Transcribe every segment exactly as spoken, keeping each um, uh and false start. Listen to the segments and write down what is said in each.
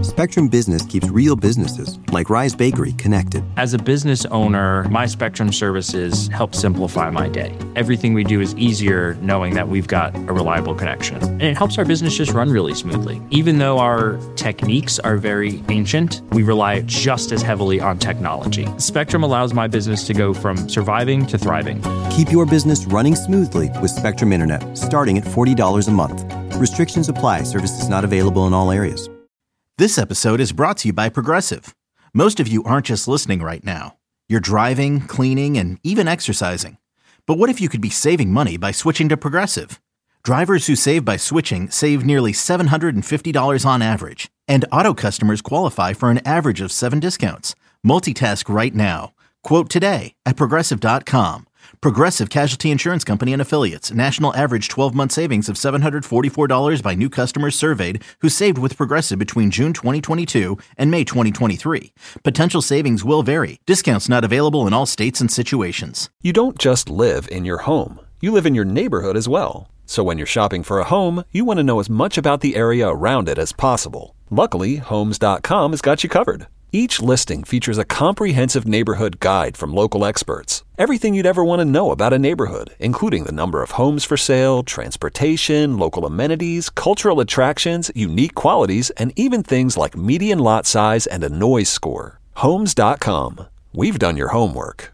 Spectrum Business keeps real businesses, like Rise Bakery, connected. As a business owner, my Spectrum services help simplify my day. Everything we do is easier knowing that we've got a reliable connection. And it helps our business just run really smoothly. Even though our techniques are very ancient, we rely just as heavily on technology. Spectrum allows my business to go from surviving to thriving. Keep your business running smoothly with Spectrum Internet, starting at forty dollars a month. Restrictions apply. Services not available in all areas. This episode is brought to you by Progressive. Most of you aren't just listening right now. You're driving, cleaning, and even exercising. But what if you could be saving money by switching to Progressive? Drivers who save by switching save nearly seven hundred fifty dollars on average. And auto customers qualify for an average of seven discounts. Multitask right now. Quote today at Progressive dot com. Progressive Casualty Insurance Company and Affiliates. National average twelve-month savings of seven hundred forty-four dollars by new customers surveyed who saved with Progressive between June twenty twenty-two and May twenty twenty-three. Potential savings will vary. Discounts not available in all states and situations. You don't just live in your home. You live in your neighborhood as well. So when you're shopping for a home, you want to know as much about the area around it as possible. Luckily, Homes dot com has got you covered. Each listing features a comprehensive neighborhood guide from local experts. Everything you'd ever want to know about a neighborhood, including the number of homes for sale, transportation, local amenities, cultural attractions, unique qualities, and even things like median lot size and a noise score. Homes dot com. We've done your homework.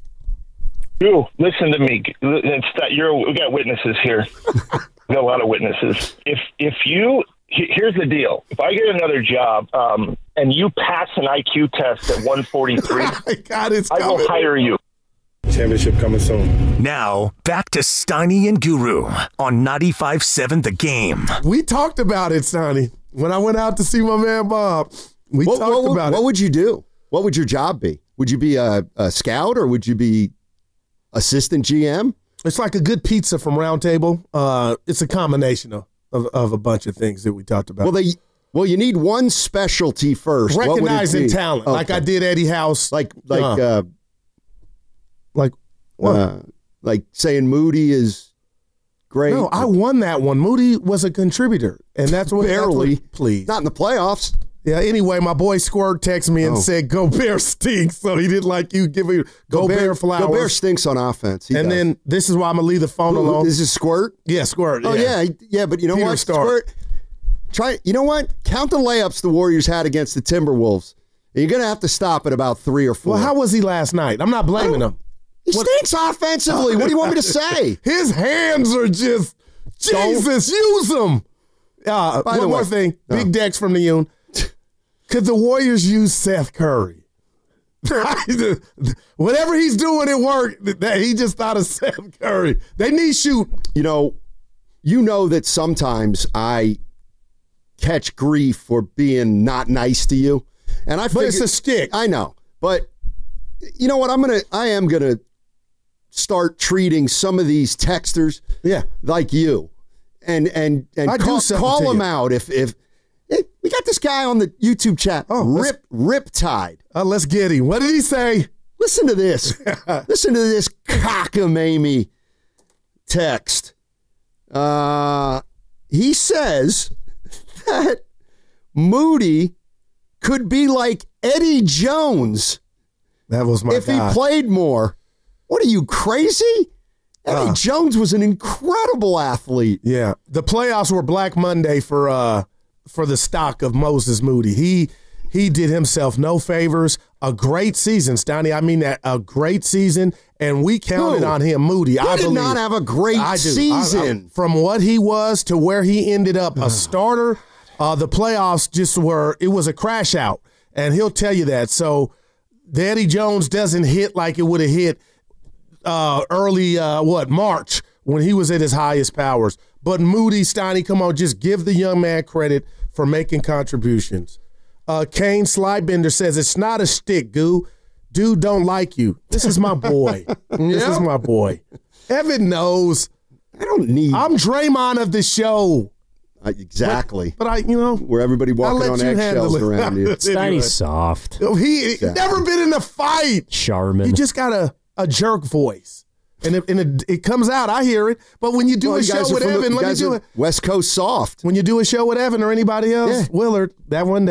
You listen to me. It's that you're, we got witnesses here. We got a lot of witnesses. If if you here's the deal. If I get another job um, and you pass an I Q test at one forty-three, God, it's I will coming. hire you. Championship coming soon. Now, back to Steiny and Guru on ninety-five point seven The Game. We talked about it, Steiny. When I went out to see my man Bob, we what, talked what, about what it. What would you do? What would your job be? Would you be a, a scout or would you be assistant G M? It's like a good pizza from Round Table. Uh, it's a combination of, of, of a bunch of things that we talked about. Well, they well, you need one specialty first. Recognizing talent, okay. Like I did Eddie House. Like like uh, uh, like what? Uh, like saying Moody is great. No, I won that one. Moody was a contributor, and that's what barely. That's what, please, not in the playoffs. Yeah. Anyway, my boy Squirt texted me and oh. said, "Go Bear stinks," so he didn't like you giving Go, Go Bear, Bear flowers. Go Bear stinks on offense. He and does. Then this is why I'm gonna leave the phone Who, alone. This is Squirt. Yeah, Squirt. Oh yeah, yeah, yeah. But you know Peter what, Stark. Squirt. Try. You know what? Count the layups the Warriors had against the Timberwolves. You're gonna have to stop at about three or four. Well, how was he last night? I'm not blaming him. He what? stinks offensively. What do you want me to say? His hands are just Jesus. Don't. Use them. Uh, By one the more way, thing. no. Big Dex from the Union. Could the Warriors use Seth Curry? Whatever he's doing at work, he just thought of Seth Curry. They need shoot. You know, you know that sometimes I catch grief for being not nice to you, and I. But figured, it's a stick. I know, but you know what? I'm gonna. I am gonna start treating some of these texters, yeah, like you, and and and I call, call them you. out if if. Hey, we got this guy on the YouTube chat. Oh, Rip Riptide. Uh, let's get him. What did he say? Listen to this. Listen to this cockamamie text. Uh, he says that Moody could be like Eddie Jones. That was my if guy. he played more. What are you, crazy? Eddie uh, Jones was an incredible athlete. Yeah, the playoffs were Black Monday for. Uh, for the stock of Moses Moody. He he did himself no favors. A great season, Steiny. I mean that, a great season, and we counted Who? on him, Moody. He I did believe. not have a great I do. season. I, I, from what he was to where he ended up a starter, uh, the playoffs just were, it was a crash out, and he'll tell you that. So the Eddie Jones doesn't hit like it would have hit uh, early, uh, what, March, when he was at his highest powers. But Moody, Steiny, come on, just give the young man credit for making contributions. Uh, Kane Slybender says, it's not a stick, Goo. Dude don't like you. This is my boy. This is my boy. Evan knows. I don't need. I'm Draymond of the show. Uh, exactly. But, but I, you know. Where everybody walking on eggshells around you. Steiny's anyway. Soft. He exactly. never been in a fight. Charmin. You just got a, a jerk voice. And, it, and it, it comes out. I hear it. But when you do well, a show with Evan, the, let me do it. West Coast soft. When you do a show with Evan or anybody else, yeah. Willard, that one day,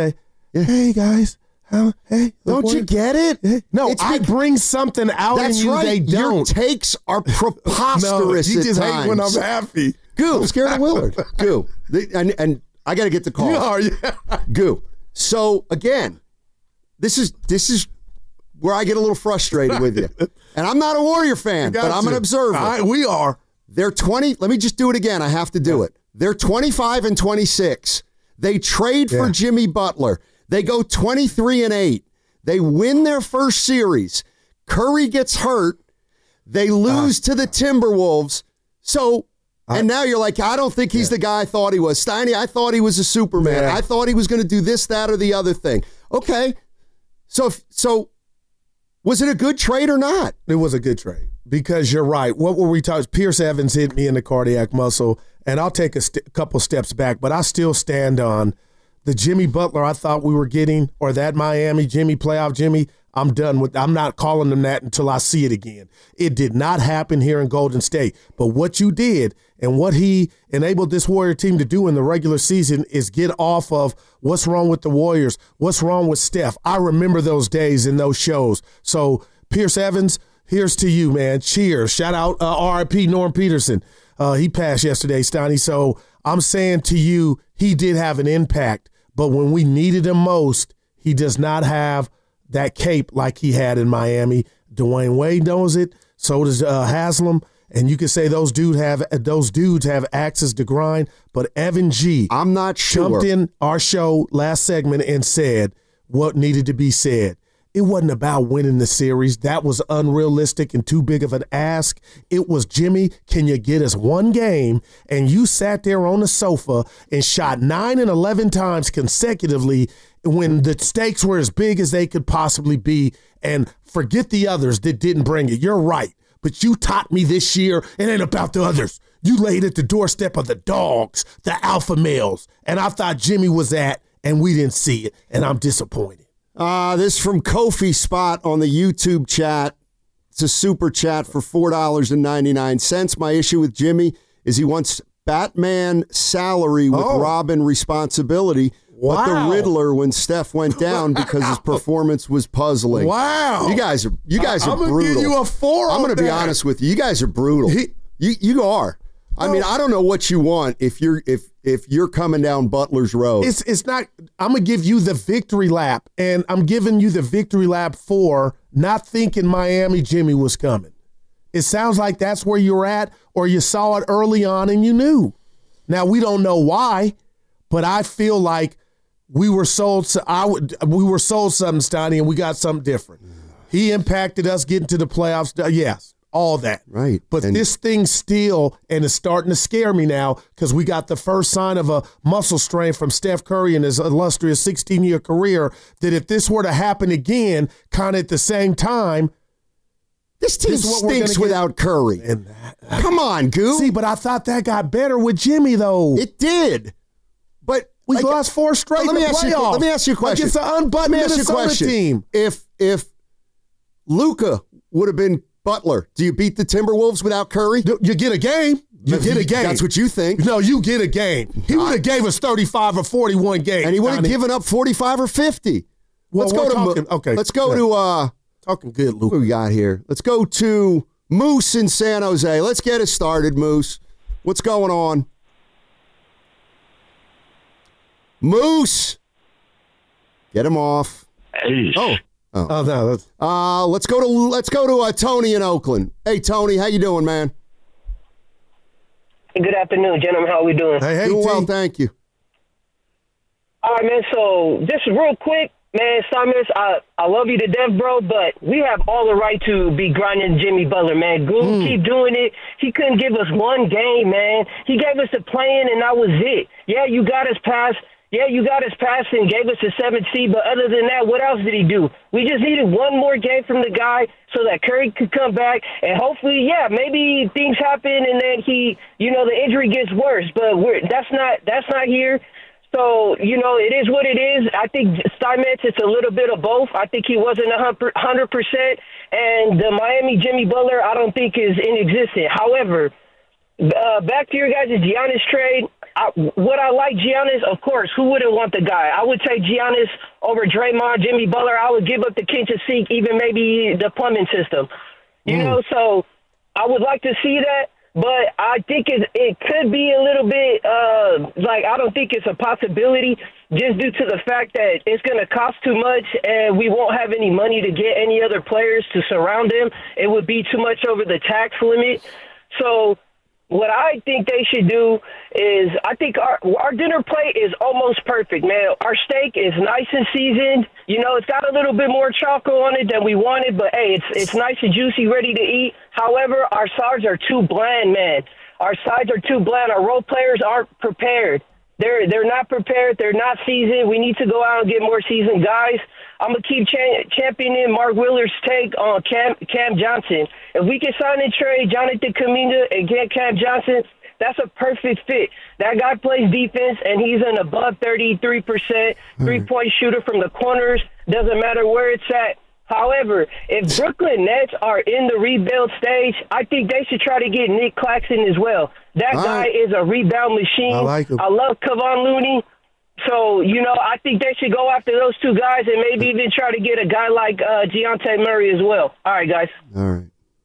Yeah. Hey, guys. How, hey, don't you get it? Hey. No, it's I big, bring something out in you right. they don't. Your takes are preposterous no, you at just times. hate when I'm happy. Goo. I'm scared of Willard. Goo. And, and I got to get the call. You are, yeah. Goo. So, again, this is this is where I get a little frustrated with you. And I'm not a Warrior fan, but I'm you. an observer. I, we are. They're twenty. Let me just do it again. I have to do yeah. it. They're twenty-five and twenty-six. They trade yeah. for Jimmy Butler. They go twenty-three and eight. They win their first series. Curry gets hurt. They lose uh, to the Timberwolves. So, I, and now you're like, I don't think he's yeah. the guy I thought he was. Steiny, I thought he was a Superman. Yeah. I thought he was going to do this, that, or the other thing. Okay. So, so was it a good trade or not? It was a good trade because you're right. What were we talking? Pierce Evans hit me in the cardiac muscle, and I'll take a st- couple steps back, but I still stand on the Jimmy Butler I thought we were getting, or that Miami Jimmy, playoff Jimmy. I'm done with. I'm not calling them that until I see it again. It did not happen here in Golden State. But what you did and what he enabled this Warrior team to do in the regular season is get off of what's wrong with the Warriors, what's wrong with Steph. I remember those days in those shows. So Pierce Evans, here's to you, man. Cheers. Shout out uh, R I P Norm Peterson. Uh, he passed yesterday, Steiny. So I'm saying to you, he did have an impact. But when we needed him most, he does not have that cape like he had in Miami. Dwayne Wade knows it. So does uh, Haslam. And you can say those dudes have those dudes have axes to grind. But Evan G. I'm not sure. jumped in our show last segment and said what needed to be said. It wasn't about winning the series. That was unrealistic and too big of an ask. It was, Jimmy, can you get us one game? And you sat there on the sofa and shot nine and eleven times consecutively when the stakes were as big as they could possibly be. And forget the others that didn't bring it. You're right. But you taught me this year it ain't about the others. You laid at the doorstep of the dogs, the alpha males. And I thought Jimmy was that, and we didn't see it. And I'm disappointed. Uh, this from Kofi Spot on the YouTube chat. It's a super chat for four dollars and ninety-nine cents. My issue with Jimmy is he wants Batman salary with oh. Robin responsibility, wow. but the Riddler when Steph went down wow. because his performance was puzzling. Wow. You guys are you guys I, are I'm gonna brutal. Give you a four I'm going to be honest with you. You guys are brutal. He, you you are. I mean, I don't know what you want if you're if if you're coming down Butler's road. It's it's not. I'm gonna give you the victory lap, and I'm giving you the victory lap for not thinking Miami Jimmy was coming. It sounds like that's where you're at, or you saw it early on and you knew. Now we don't know why, but I feel like we were sold. I would we were sold something, Steiny, and we got something different. He impacted us getting to the playoffs. Yes. All that. Right. But and this thing still, and it's starting to scare me now because we got the first sign of a muscle strain from Steph Curry in his illustrious sixteen-year career, that if this were to happen again, kind of at the same time, this team this stinks without Curry. And that, Come on, Goo. See, but I thought that got better with Jimmy, though. It did. But we like, lost four straight let me in the ask playoffs. You, let me ask you a question. It's an unbuttoned Minnesota team. If, if Luka would have been Butler, do you beat the Timberwolves without Curry? You get a game. You get a game. That's what you think. No, you get a game. He would have gave us thirty-five or forty-one games. And he would have given up forty-five or fifty. Well, let's go to talking, okay. Let's go yeah. to uh talking good, Luke. What we got here? Let's go to Moose in San Jose. Let's get it started, Moose. What's going on? Moose. Get him off. Hey. Oh. Oh, oh no! That's... Uh, let's go to let's go to uh, Tony in Oakland. Hey, Tony, how you doing, man? Good afternoon, gentlemen. How are we doing? Hey, hey, doing T. well, thank you. All right, man. So just real quick, man, Simons, I I love you to death, bro. But we have all the right to be grinding Jimmy Butler, man. Goo, mm. keep doing it. He couldn't give us one game, man. He gave us the play-in, and that was it. Yeah, you got us past. Yeah, you got us past and gave us a seventh seed, but other than that, what else did he do? We just needed one more game from the guy so that Curry could come back, and hopefully, yeah, maybe things happen and then he, you know, the injury gets worse, but we're that's not that's not here. So, you know, it is what it is. I think Steinmetz, it's a little bit of both. I think he wasn't one hundred percent, and the Miami Jimmy Butler I don't think is inexistent. However, uh, back to your guys' Giannis trade, I, would I like Giannis? Of course. Who wouldn't want the guy? I would take Giannis over Draymond, Jimmy Butler. I would give up the kitchen sink, even maybe the plumbing system. You mm. know, so I would like to see that. But I think it, it could be a little bit, uh, like, I don't think it's a possibility just due to the fact that it's going to cost too much and we won't have any money to get any other players to surround him. It would be too much over the tax limit. So what I think they should do is, I think our our dinner plate is almost perfect, man. Our steak is nice and seasoned. You know, it's got a little bit more chocolate on it than we wanted, but hey, it's it's nice and juicy, ready to eat. However, our sides are too bland, man. Our sides are too bland. Our role players aren't prepared. They're they're not prepared. They're not seasoned. We need to go out and get more seasoned guys. I'm going to keep cha- championing Mark Willard's take on Cam, Cam Johnson. If we can sign and trade Jonathan Kuminga and get Cam Johnson, that's a perfect fit. That guy plays defense, and he's an above thirty-three percent three-point shooter from the corners. Doesn't matter where it's at. However, if Brooklyn Nets are in the rebuild stage, I think they should try to get Nick Claxton as well. That All guy right. is a rebound machine. I like him. I love Kevon Looney. So, you know, I think they should go after those two guys and maybe even try to get a guy like uh, Dejounte Murray as well. All right, guys. All right.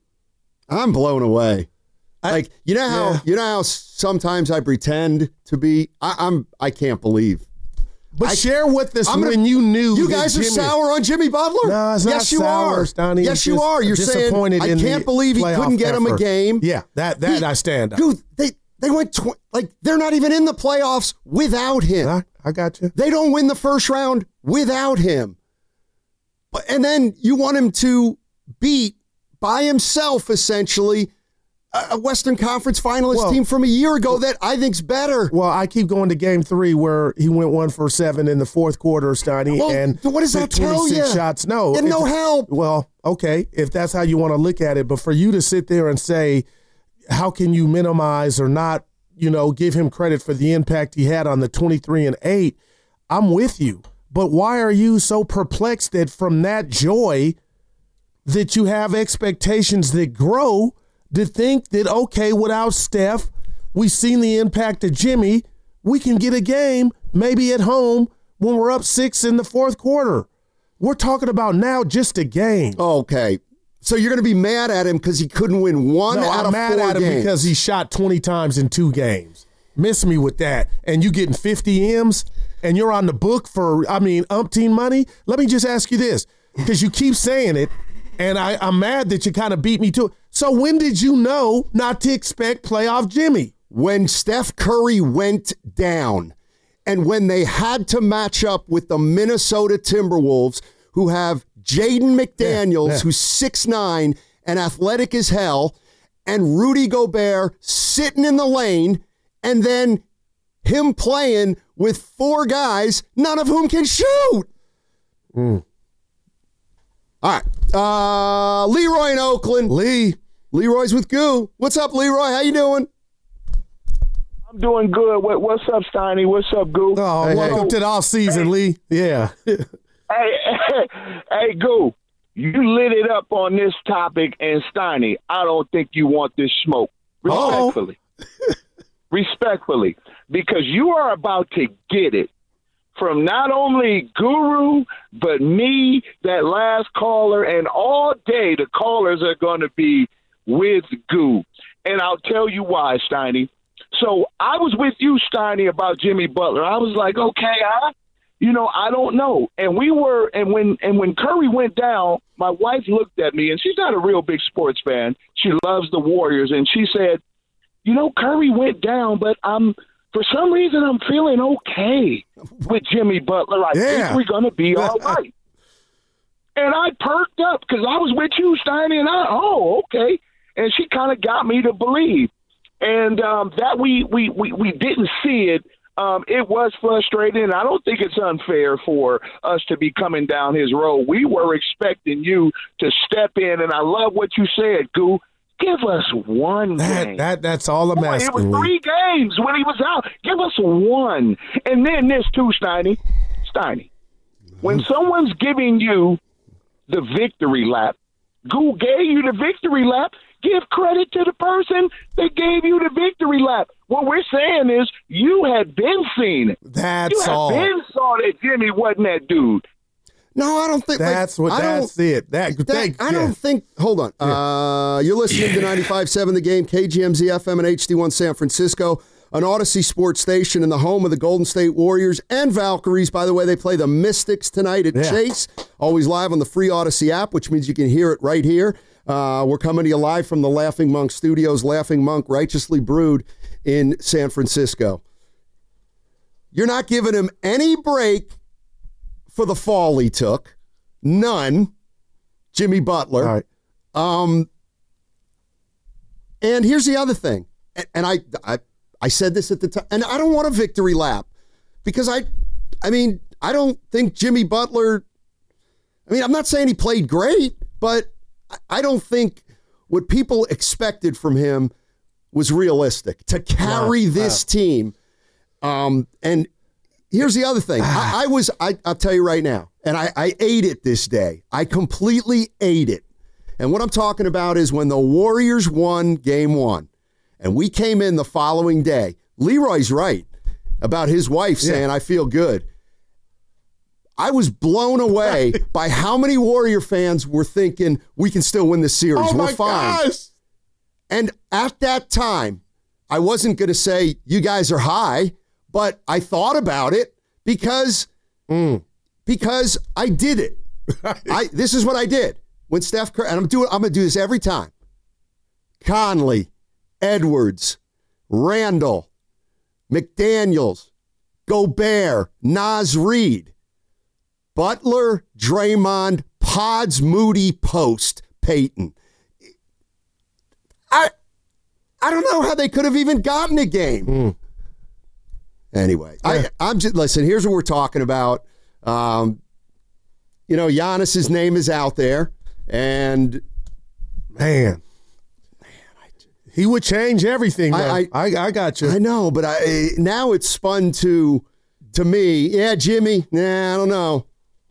I'm blown away. I, like, you know how yeah. you know how sometimes I pretend to be. I, I'm. I can't believe. But I, share with us gonna, when you knew. You guys Jimmy, are sour on Jimmy Butler. No, it's not yes, you sour, are. Stoney. Yes, you are. You're saying I can't believe he couldn't get him a game. Yeah, that that he, I stand up. Dude, they they went tw- like they're not even in the playoffs without him. I, I got you. They don't win the first round without him. But and then you want him to beat by himself essentially a Western Conference finalist well, team from a year ago that I think's better. Well, I keep going to game three where he went one for seven in the fourth quarter, Steiny. Well, and what does that tell you? Shots. No. And no help. Well, okay, if that's how you want to look at it. But for you to sit there and say, how can you minimize or not, you know, give him credit for the impact he had on the twenty-three and eight, I'm with you. But why are you so perplexed that from that joy that you have expectations that grow to think that, okay, without Steph, we've seen the impact of Jimmy, we can get a game maybe at home when we're up six in the fourth quarter. We're talking about now just a game. Okay. So you're going to be mad at him because he couldn't win one no, out I'm of mad four at him games. because he shot twenty times in two games. Miss me with that. And you getting fifty M's and you're on the book for, I mean, umpteen money. Let me just ask you this, because you keep saying it, and I, I'm mad that you kind of beat me to it. So when did you know not to expect playoff Jimmy? When Steph Curry went down and when they had to match up with the Minnesota Timberwolves, who have Jaden McDaniels, yeah, yeah. who's six nine and athletic as hell, and Rudy Gobert sitting in the lane, and then him playing with four guys, none of whom can shoot. Mm. All right. Uh, Leroy in Oakland. Lee. Leroy's with Goo. What's up, Leroy? How you doing? I'm doing good. What, what's up, Steiny? What's up, Goo? Oh, hey, welcome hey. to the off season, hey. Lee. Yeah. hey, hey, hey, Goo. You lit it up on this topic, and Steiny, I don't think you want this smoke. Respectfully. Oh. Respectfully. Because you are about to get it from not only Guru, but me, that last caller, and all day the callers are going to be with Goo. And I'll tell you why, Steiny. So I was with you, Steiny, about Jimmy Butler. I was like, okay, I, you know, I don't know. And we were, and when and when Curry went down, my wife looked at me, and she's not a real big sports fan. She loves the Warriors, and she said, you know, Curry went down, but I'm, for some reason, I'm feeling okay with Jimmy Butler. I yeah. think we're going to be all right. And I perked up because I was with you, Steiny, and I, oh, okay. And she kind of got me to believe. And um, that we, we, we, we didn't see it. Um, it was frustrating, and I don't think it's unfair for us to be coming down his road. We were expecting you to step in, and I love what you said, Goo. Give us one that, game. That, that's all I'm Boy, asking. It was three games when he was out. Give us one. And then this too, Steiny. Steiny. When someone's giving you the victory lap, Goo gave you the victory lap, give credit to the person that gave you the victory lap. What we're saying is you had been seen it. That's you had all. been saw that Jimmy wasn't that dude. No, I don't think that's like, what. I That's it. That, that that I yeah. don't think. Hold on. Uh, you're listening to ninety-five point seven The Game, K G M Z F M and H D one San Francisco, an Odyssey Sports Station in the home of the Golden State Warriors and Valkyries. By the way, they play the Mystics tonight at Yeah. Chase. Always live on the free Odyssey app, which means you can hear it right here. Uh, we're coming to you live from the Laughing Monk Studios. Laughing Monk, righteously brewed in San Francisco. You're not giving him any break for the fall he took. None. Jimmy Butler. All right. Um, and here's the other thing. And, and I, I I said this at the time, and I don't want a victory lap because I, I mean, I don't think Jimmy Butler, I mean, I'm not saying he played great, but I don't think what people expected from him was realistic to carry No, this no. team. Um, and here's the other thing. I, I was, I, I'll tell you right now, and I, I ate it this day. I completely ate it. And what I'm talking about is when the Warriors won game one, and we came in the following day. Leroy's right about his wife saying, yeah. I feel good. I was blown away by how many Warrior fans were thinking we can still win this series. Oh We're my fine. Gosh. And at that time, I wasn't going to say you guys are high, but I thought about it because, mm, because I did it. I this is what I did when Steph Curry, and I'm doing I'm going to do this every time. Conley, Edwards, Randall, McDaniels, Gobert, Naz Reid, Butler, Draymond, Pods, Moody, Post, Peyton. I I don't know how they could have even gotten a game. Mm. Anyway, yeah. I, I'm just listen. Here's what we're talking about. Um, you know, Giannis's name is out there, and man, he would change everything. I, I, I, I got you. I know, but I now it's spun to to me. Yeah, Jimmy. Nah, I don't know.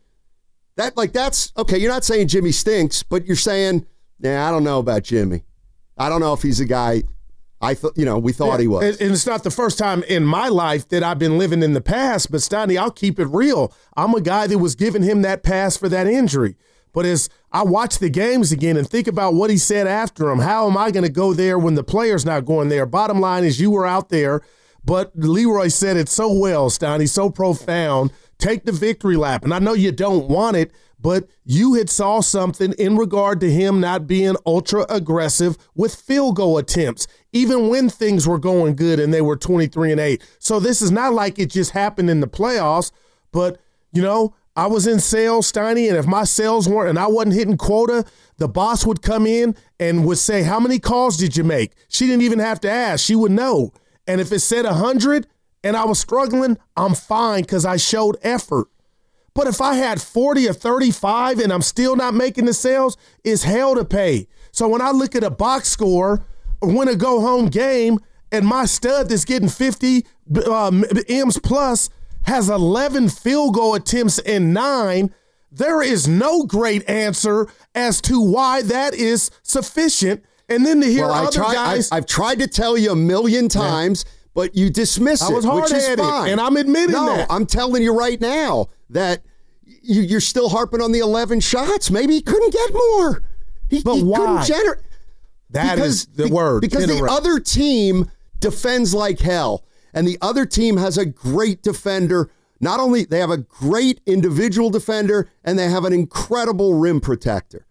That like that's okay. You're not saying Jimmy stinks, but you're saying, nah, I don't know about Jimmy. I don't know if he's a guy I thought, you know, we thought yeah, he was. And it's not the first time in my life that I've been living in the past, but Steiny, I'll keep it real. I'm a guy that was giving him that pass for that injury. But as I watch the games again and think about what he said after him, how am I going to go there when the player's not going there? Bottom line is you were out there, but Leroy said it so well, Steiny, so profound. Take the victory lap. And I know you don't want it, but you had saw something in regard to him not being ultra aggressive with field goal attempts, even when things were going good and they were twenty-three and eight. So this is not like it just happened in the playoffs, but, you know, I was in sales, Steiny, and if my sales weren't, and I wasn't hitting quota, the boss would come in and would say, how many calls did you make? She didn't even have to ask. She would know. And if it said one hundred and I was struggling, I'm fine because I showed effort. But if I had forty or thirty-five and I'm still not making the sales, it's hell to pay. So when I look at a box score, win a go-home game, and my stud that's getting fifty um, M's plus has eleven field goal attempts and nine, there is no great answer as to why that is sufficient. And then to hear well, other I try, guys. I, I've tried to tell you a million times, yeah. but you dismiss it, I was which is hard-headed, fine. and I'm admitting no, that. I'm telling you right now that you, you're still harping on the eleven shots. Maybe he couldn't get more. He, but he why? couldn't generate. That because, is the word. Because Generate. the other team defends like hell, and the other team has a great defender. Not only they have a great individual defender, and they have an incredible rim protector.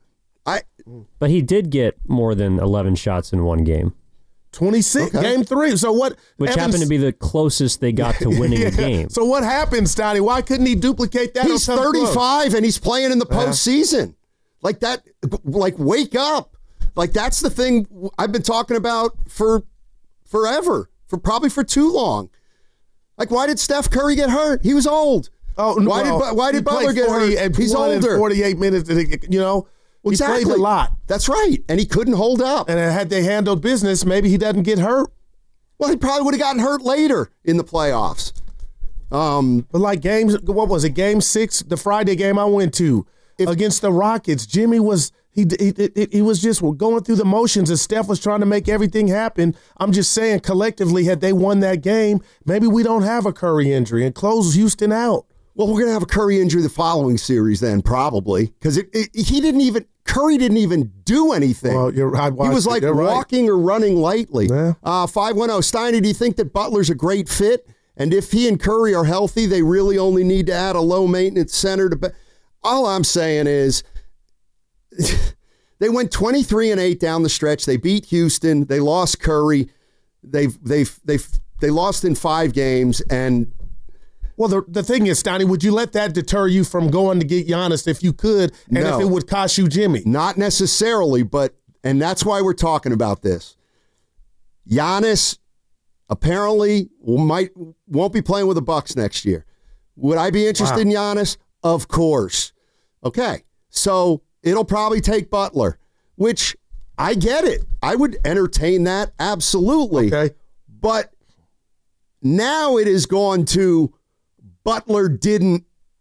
I. But he did get more than eleven shots in one game. twenty-six, okay. Game three. So what? Which Evans, happened to be the closest they got to winning yeah. a game. So what happened, Steiny? Why couldn't he duplicate that? He's thirty-five and he's playing in the postseason. Yeah. Like that, like wake up. Like that's the thing I've been talking about for forever, for probably for too long. Like why did Steph Curry get hurt? He was old. Oh, no. Why well, did why did Butler get hurt? He's older. forty-eight minutes, you know. He exactly. played a lot. That's right. And he couldn't hold up. And had they handled business, maybe he doesn't get hurt. Well, he probably would have gotten hurt later in the playoffs. Um, but like games, what was it, game six, the Friday game I went to if, against the Rockets, Jimmy was, He, he, he, he was just going through the motions and Steph was trying to make everything happen. I'm just saying, collectively, had they won that game, maybe we don't have a Curry injury and close Houston out. Well, we're going to have a Curry injury the following series then, probably, because it, it, he didn't even Curry didn't even do anything. Well, you're right. He was like walking right. or running lightly. Yeah. Uh, five one zero. Steiny, do you think that Butler's a great fit? And if he and Curry are healthy, they really only need to add a low-maintenance center to. Be- All I'm saying is they went twenty-three and eight down the stretch. They beat Houston. They lost Curry. They've they've they've they lost in five games. And well, the the thing is, Steiny, would you let that deter you from going to get Giannis if you could, and no, if it would cost you Jimmy? Not necessarily, but and that's why we're talking about this. Giannis apparently might won't be playing with the Bucks next year. Would I be interested wow. in Giannis? Of course. Okay, so it'll probably take Butler, which I get it. I would entertain that, absolutely. Okay. But now it has gone to Butler didn't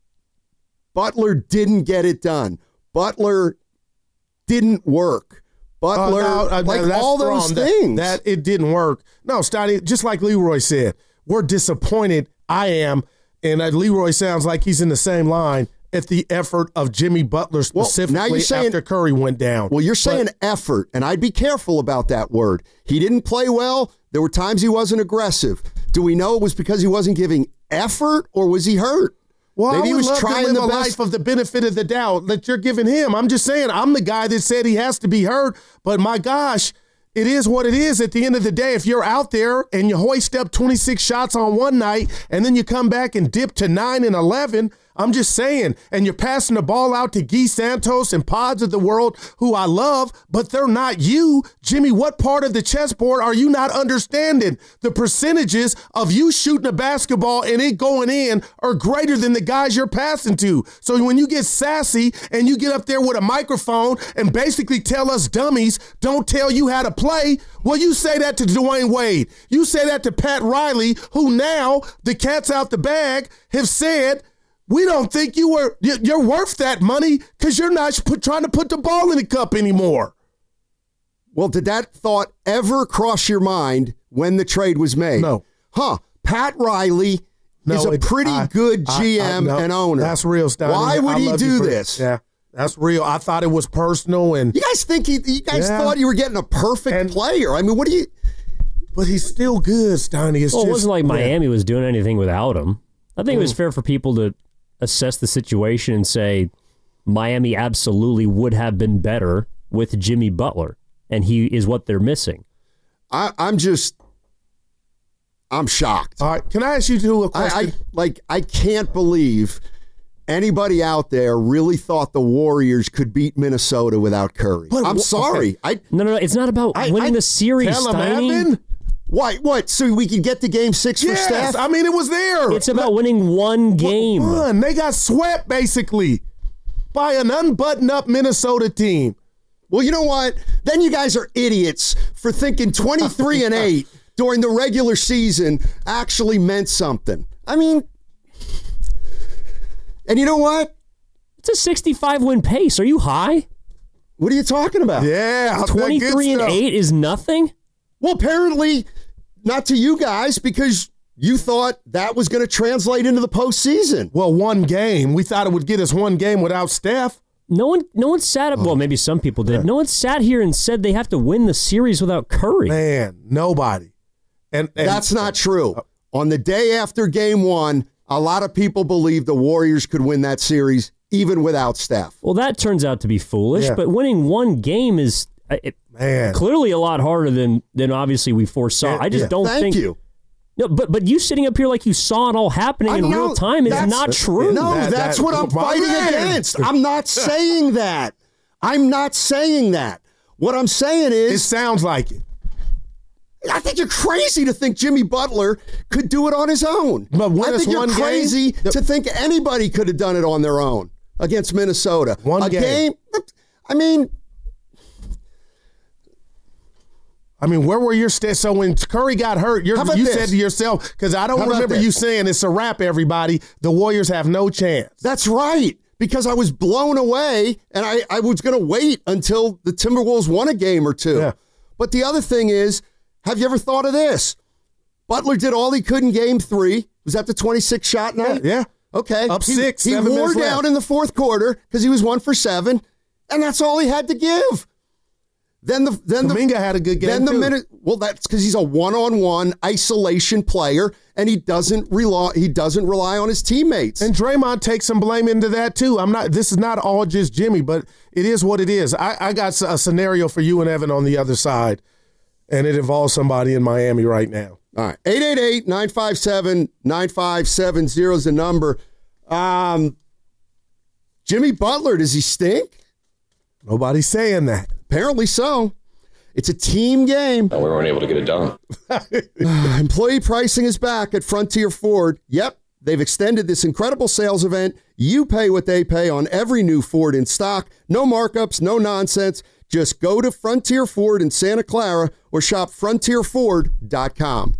Butler didn't get it done. Butler didn't work. Butler, uh, no, uh, like all those that, things. That it didn't work. No, Steiny, just like Leroy said, we're disappointed. I am. And uh, Leroy sounds like he's in the same line at the effort of Jimmy Butler specifically well, now you're saying, after Curry went down. Well, you're saying but, effort, and I'd be careful about that word. He didn't play well. There were times he wasn't aggressive. Do we know it was because he wasn't giving effort, or was he hurt? Well, Maybe I would he was love trying to live the a best. life of the benefit of the doubt that you're giving him. I'm just saying, I'm the guy that said he has to be hurt, but my gosh, it is what it is. At the end of the day, if you're out there and you hoist up twenty-six shots on one night and then you come back and dip to nine and eleven, I'm just saying, and you're passing the ball out to Guy Santos and Pods of the world, who I love, but they're not you. Jimmy, what part of the chessboard are you not understanding? The percentages of you shooting a basketball and it going in are greater than the guys you're passing to. So when you get sassy and you get up there with a microphone and basically tell us dummies don't tell you how to play, well, you say that to Dwayne Wade. You say that to Pat Riley, who now, the cat's out the bag, have said, we don't think you were you're worth that money because you're not put, trying to put the ball in the cup anymore. Well, did that thought ever cross your mind when the trade was made? No. Huh. Pat Riley no, is a it, pretty I, good G M I, I, no, and owner. That's real, Steiny. Why would I he do for, this? Yeah, that's real. I thought it was personal. And you guys think he? You guys yeah. thought you were getting a perfect and, player? I mean, what do you? But he's still good, Steiny. It's well, just, it wasn't like yeah. Miami was doing anything without him. I think mm. it was fair for people to assess the situation and say Miami absolutely would have been better with Jimmy Butler, and he is what they're missing. I, I'm just, I'm shocked. All right, can I ask you two a question? I, I, like, I can't believe anybody out there really thought the Warriors could beat Minnesota without Curry. But, I'm sorry. Okay. I No, no, no, it's not about I, winning I, the series, tell him, Steiny. Evan. Why? What? So we could get to game six yes, for Steph? I mean, it was there. It's about winning one game. One. They got swept, basically, by an unbuttoned-up Minnesota team. Well, you know what? Then you guys are idiots for thinking twenty-three and eight during the regular season actually meant something. I mean, and you know what? It's a sixty-five win pace. Are you high? What are you talking about? Yeah. twenty-three and eight is nothing? Well, apparently not to you guys, because you thought that was going to translate into the postseason. Well, one game. We thought it would get us one game without Steph. No one no one sat up. Well, maybe some people did. No one sat here and said they have to win the series without Curry. Man, nobody. And, and that's not true. On the day after game one, a lot of people believed the Warriors could win that series even without Steph. Well, that turns out to be foolish, yeah. but winning one game is it, Man. clearly a lot harder than than obviously we foresaw. I just yeah. don't Thank think you. No, but but you sitting up here like you saw it all happening I in know, real time is not true. No, that, that's that, what I'm fighting man. against. I'm not saying that. I'm not saying that. What I'm saying is... It sounds like it. I think you're crazy to think Jimmy Butler could do it on his own. But I think you're one crazy game? to think anybody could have done it on their own against Minnesota. One A game. game. I mean... I mean, where were your stats? So when Curry got hurt, you're, you this? said to yourself, because I don't How about remember this? you saying it's a wrap, everybody. The Warriors have no chance. That's right. because I was blown away and I, I was going to wait until the Timberwolves won a game or two. Yeah. But the other thing is, have you ever thought of this? Butler did all he could in game three. Was that the twenty-six shot night? Yeah. Okay. Up he, six. He seven wore minutes down left. in the fourth quarter because he was one for seven, and that's all he had to give. Then the then Kuminga the, had a good game Then the too. minute well, that's because he's a one-on-one isolation player, and he doesn't rely he doesn't rely on his teammates. And Draymond takes some blame into that too. I'm not. This is not all just Jimmy, but it is what it is. I, I got a scenario for you and Evan on the other side, and it involves somebody in Miami right now. All right, eight eight eight, nine five seven, nine five seven zero is the number. Um, Jimmy Butler, does he stink? Nobody's saying that. Apparently so. It's a team game. We weren't able to get it done. Employee pricing is back at Frontier Ford. Yep, they've extended this incredible sales event. You pay what they pay on every new Ford in stock. No markups, no nonsense. Just go to Frontier Ford in Santa Clara or shop frontier ford dot com.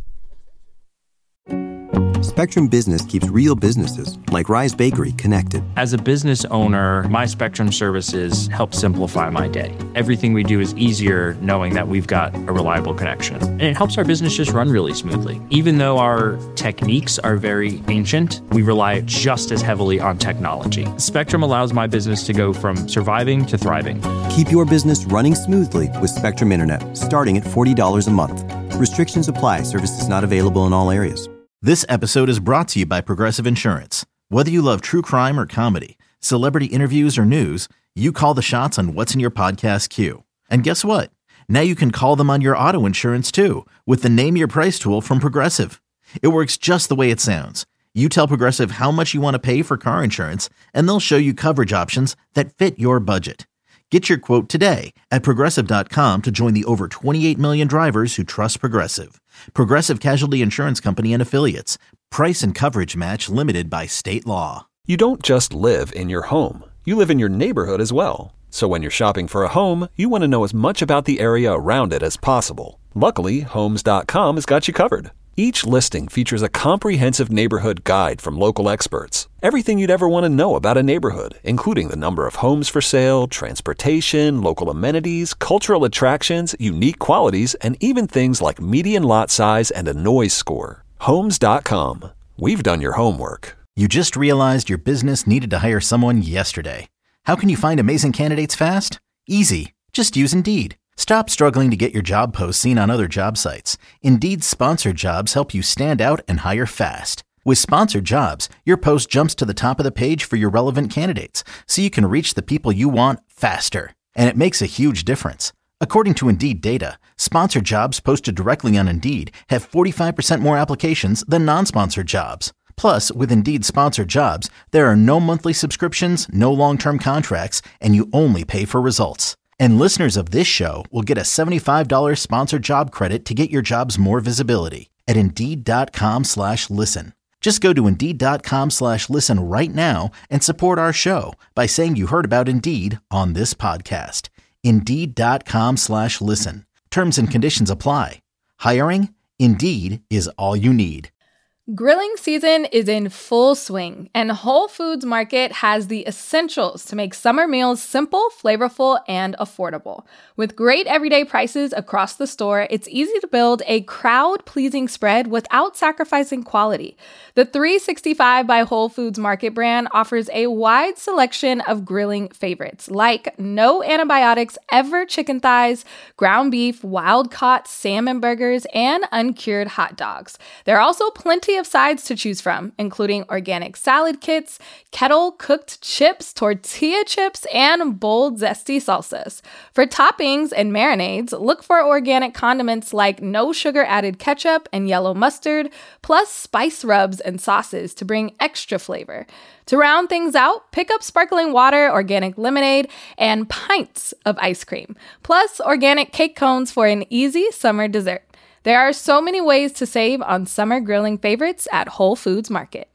Spectrum Business keeps real businesses, like Rise Bakery, connected. As a business owner, my Spectrum services help simplify my day. Everything we do is easier knowing that we've got a reliable connection. And it helps our business just run really smoothly. Even though our techniques are very ancient, we rely just as heavily on technology. Spectrum allows my business to go from surviving to thriving. Keep your business running smoothly with Spectrum Internet, starting at forty dollars a month. Restrictions apply. Services not available in all areas. This episode is brought to you by Progressive Insurance. Whether you love true crime or comedy, celebrity interviews or news, you call the shots on what's in your podcast queue. And guess what? Now you can call them on your auto insurance too with the Name Your Price tool from Progressive. It works just the way it sounds. You tell Progressive how much you want to pay for car insurance, and they'll show you coverage options that fit your budget. Get your quote today at Progressive dot com to join the over twenty-eight million drivers who trust Progressive. Progressive Casualty Insurance Company and Affiliates. Price and coverage match limited by state law. You don't just live in your home. You live in your neighborhood as well. So when you're shopping for a home, you want to know as much about the area around it as possible. Luckily, homes dot com has got you covered. Each listing features a comprehensive neighborhood guide from local experts. Everything you'd ever want to know about a neighborhood, including the number of homes for sale, transportation, local amenities, cultural attractions, unique qualities, and even things like median lot size and a noise score. homes dot com. We've done your homework. You just realized your business needed to hire someone yesterday. How can you find amazing candidates fast? Easy. Just use Indeed. Stop struggling to get your job posts seen on other job sites. Indeed's sponsored jobs help you stand out and hire fast. With sponsored jobs, your post jumps to the top of the page for your relevant candidates, so you can reach the people you want faster. And it makes a huge difference. According to Indeed data, sponsored jobs posted directly on Indeed have forty-five percent more applications than non-sponsored jobs. Plus, with Indeed sponsored jobs, there are no monthly subscriptions, no long-term contracts, and you only pay for results. And listeners of this show will get a seventy-five dollars sponsored job credit to get your jobs more visibility at Indeed.com slash listen. Just go to Indeed.com slash listen right now and support our show by saying you heard about Indeed on this podcast. Indeed.com slash listen. Terms and conditions apply. Hiring? Indeed is all you need. Grilling season is in full swing, and Whole Foods Market has the essentials to make summer meals simple, flavorful, and affordable. With great everyday prices across the store, it's easy to build a crowd-pleasing spread without sacrificing quality. The three sixty-five by Whole Foods Market brand offers a wide selection of grilling favorites, like no antibiotics ever chicken thighs, ground beef, wild-caught salmon burgers, and uncured hot dogs. There are also plenty of sides to choose from, including organic salad kits, kettle-cooked chips, tortilla chips, and bold, zesty salsas. For toppings and marinades, look for organic condiments like no sugar-added ketchup and yellow mustard, plus spice rubs and sauces to bring extra flavor. To round things out, pick up sparkling water, organic lemonade, and pints of ice cream, plus organic cake cones for an easy summer dessert. There are so many ways to save on summer grilling favorites at Whole Foods Market.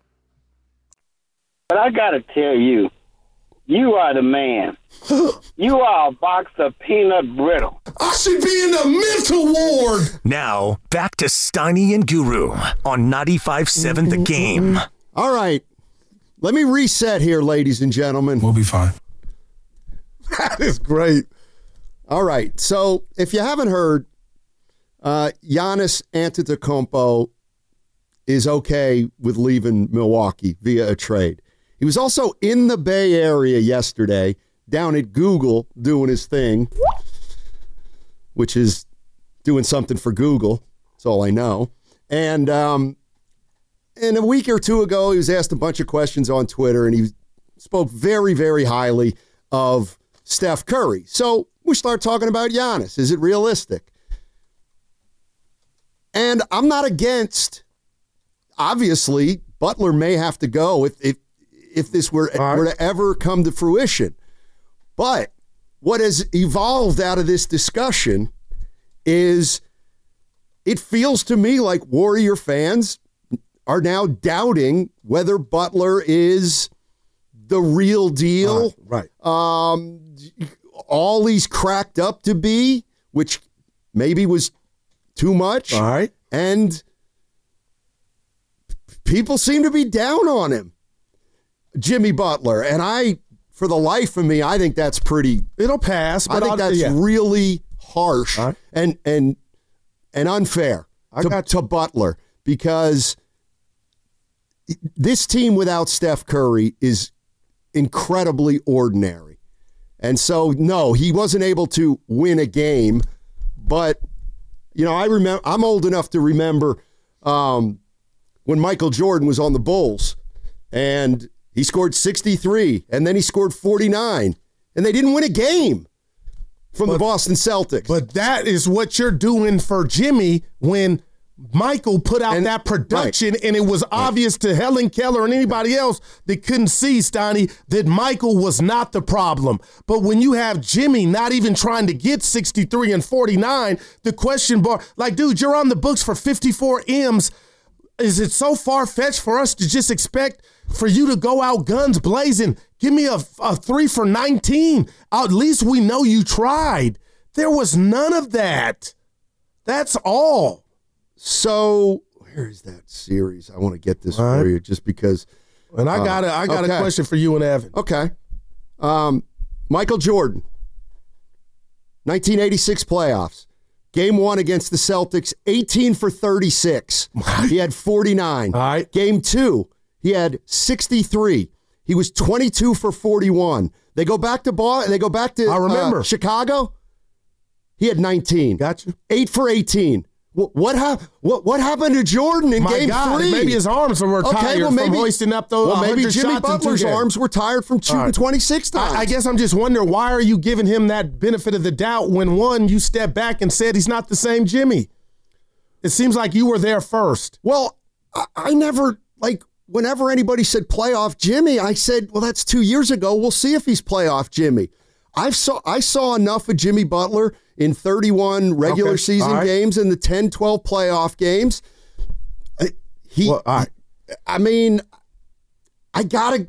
But I got to tell you, you are the man. You are a box of peanut brittle. I should be in the mental ward. Now, back to Steiny and Guru on ninety-five point seven The Game. All right. let me reset here, ladies and gentlemen. We'll be fine. That is great. All right. So if you haven't heard, uh, Giannis Antetokounmpo is okay with leaving Milwaukee via a trade. He was also in the Bay Area yesterday, down at Google, doing his thing, which is doing something for Google. That's all I know. And um, and a week or two ago, he was asked a bunch of questions on Twitter, and he spoke very, very highly of Steph Curry. So we start talking about Giannis. Is it realistic? And I'm not against, obviously, Butler may have to go if if, if this were, right. were to ever come to fruition. But what has evolved out of this discussion is it feels to me like Warrior fans are now doubting whether Butler is the real deal. Uh, right. Um, all he's cracked up to be, which maybe was too much. All right. And people seem to be down on him, Jimmy Butler. And I, for the life of me, I think that's pretty. It'll pass. But I think I'll, that's yeah. really harsh right. and and and unfair I to, got to Butler, because this team without Steph Curry is incredibly ordinary. And so, no, he wasn't able to win a game. But, you know, I remember, I'm old enough to remember um, when Michael Jordan was on the Bulls and he scored sixty-three and then he scored forty-nine and they didn't win a game from but, the Boston Celtics. But that is what you're doing for Jimmy when Michael put out and, that production, right. and it was obvious right. to Helen Keller and anybody else that couldn't see, Steiny, that Michael was not the problem. But when you have Jimmy not even trying to get sixty-three and forty-nine, the question bar, like, dude, you're on the books for fifty-four M's. Is it so far-fetched for us to just expect for you to go out guns blazing? Give me a, a three for nineteen. At least we know you tried. There was none of that. That's all. So where is that series? I want to get this right. for you just because. And I got a, I got okay. a question for you and Evan. Okay. Um, Michael Jordan, nineteen eighty-six playoffs. Game one against the Celtics, eighteen for thirty-six. He had forty-nine. All right. Game two, he had sixty-three. He was twenty-two for forty-one. They go back to ball. They go back to I remember. Uh, Chicago. He had nineteen. Gotcha. Eight for eighteen. What what, hap- what what happened to Jordan in My game God, three? Maybe his arms were tired okay, well, maybe, from hoisting up those. Well, maybe Jimmy Butler's arms were tired from shooting right. twenty-six times. I, I guess I'm just wondering, why are you giving him that benefit of the doubt when, one, you stepped back and said he's not the same Jimmy? It seems like you were there first. Well, I, I never, like, whenever anybody said playoff Jimmy, I said, well, that's two years ago. We'll see if he's playoff Jimmy. I saw I saw enough of Jimmy Butler in thirty-one regular okay. season right. games and the ten twelve playoff games. He, well, I, I mean, I gotta.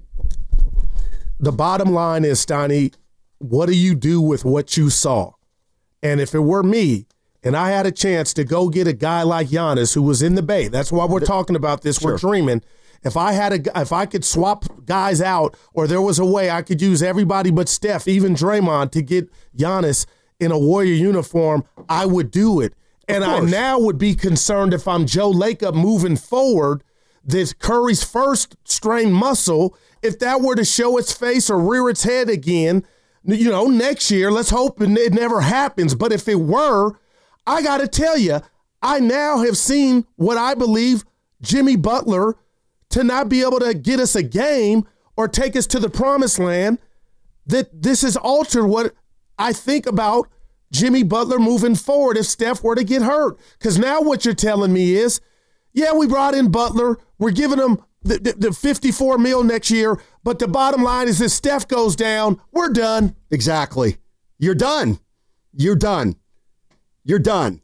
The bottom line is, Steiny, what do you do with what you saw? And if it were me and I had a chance to go get a guy like Giannis who was in the Bay, that's why we're talking about this. Sure. We're dreaming. If I had a, if I could swap guys out, or there was a way I could use everybody but Steph, even Draymond, to get Giannis in a Warrior uniform, I would do it. And I now would be concerned if I'm Joe Lacob moving forward, that Curry's first strained muscle, if that were to show its face or rear its head again, you know, next year, let's hope it never happens. But if it were, I got to tell you, I now have seen what I believe Jimmy Butler to not be able to get us a game or take us to the promised land, that this has altered what I think about Jimmy Butler moving forward if Steph were to get hurt. Because now what you're telling me is, yeah, we brought in Butler. We're giving him the, the, the fifty-four mil next year. But the bottom line is if Steph goes down, we're done. Exactly. You're done. You're done. You're done.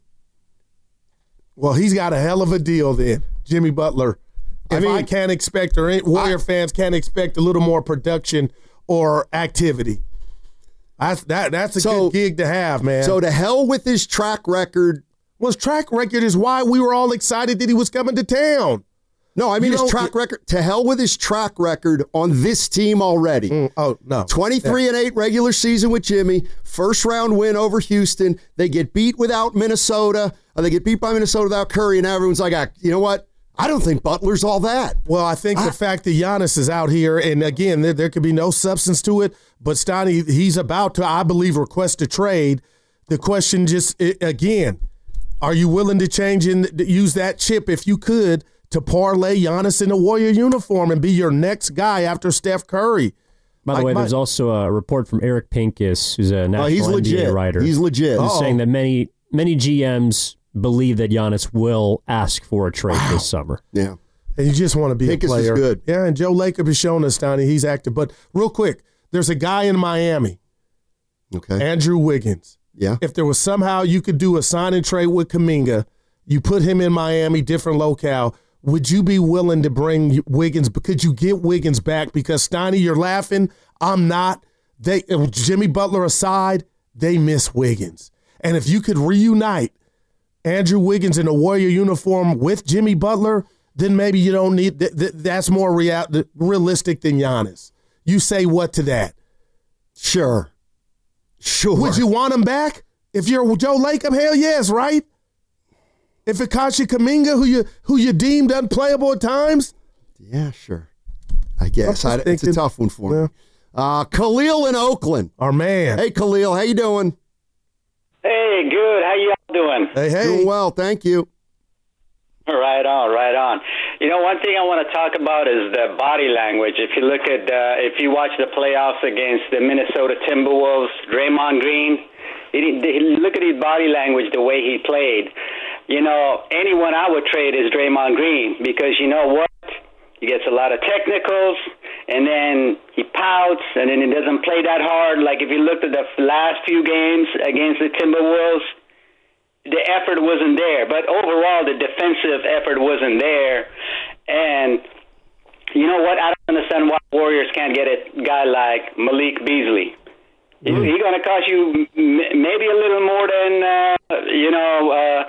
Well, he's got a hell of a deal then, Jimmy Butler. If I, mean, I can't expect, or Warrior I, fans can't expect a little more production or activity. That's, that, that's a so, good gig to have, man. So to hell with his track record. Well, his track record is why we were all excited that he was coming to town. No, I mean You his don't- track record. To hell with his track record on this team already. Mm, oh, no. twenty-three and eight regular season with Jimmy. First round win over Houston. They get beat without Minnesota. Or they get beat by Minnesota without Curry, and everyone's like, ah, you know what? I don't think Butler's all that. Well, I think the fact that Giannis is out here, and again, there, there could be no substance to it, but Stoney, he's about to, I believe, request a trade. The question just, it, again, are you willing to change and use that chip, if you could, to parlay Giannis in a Warrior uniform and be your next guy after Steph Curry? By the Like way, my- there's also a report from Eric Pincus, who's a national Oh, he's N B A legit. writer. He's legit. He's Uh-oh. saying that many many G Ms believe that Giannis will ask for a trade this summer. Yeah. And you just want to be Pincus a is player. good. Yeah, and Joe Lacob has shown us, Stoney, he's active. But real quick, there's a guy in Miami, Okay. Andrew Wiggins. Yeah. If there was somehow you could do a sign and trade with Kuminga, you put him in Miami, different locale, would you be willing to bring Wiggins? Could you get Wiggins back? Because, Stoney, you're laughing. I'm not. They Jimmy Butler aside, they miss Wiggins. And if you could reunite Andrew Wiggins in a Warrior uniform with Jimmy Butler, then maybe you don't need th- th- that's more real- realistic than Giannis. You say what to that? Sure. Sure. Would you want him back? If you're Joe Lacob, hell yes, right? If it cost you Kuminga, who you who you deemed unplayable at times? Yeah, sure. I guess. I, I'm just it's a thinking- tough one for me. Uh, Khalil in Oakland. Our man. Hey, Khalil. How you doing? Hey, good. How y'all doing? Hey, hey. Doing well. Thank you. Right on, right on. You know, one thing I want to talk about is the body language. If you look at, uh, if you watch the playoffs against the Minnesota Timberwolves, Draymond Green, he, he, look at his body language, the way he played. You know, anyone I would trade is Draymond Green because you know what? He gets a lot of technicals, and then he pouts, and then he doesn't play that hard. Like if you looked at the last few games against the Timberwolves, the effort wasn't there. But overall, the defensive effort wasn't there. And you know what? I don't understand why Warriors can't get a guy like Malik Beasley. He's he going to cost you m- maybe a little more than, uh, you know, uh,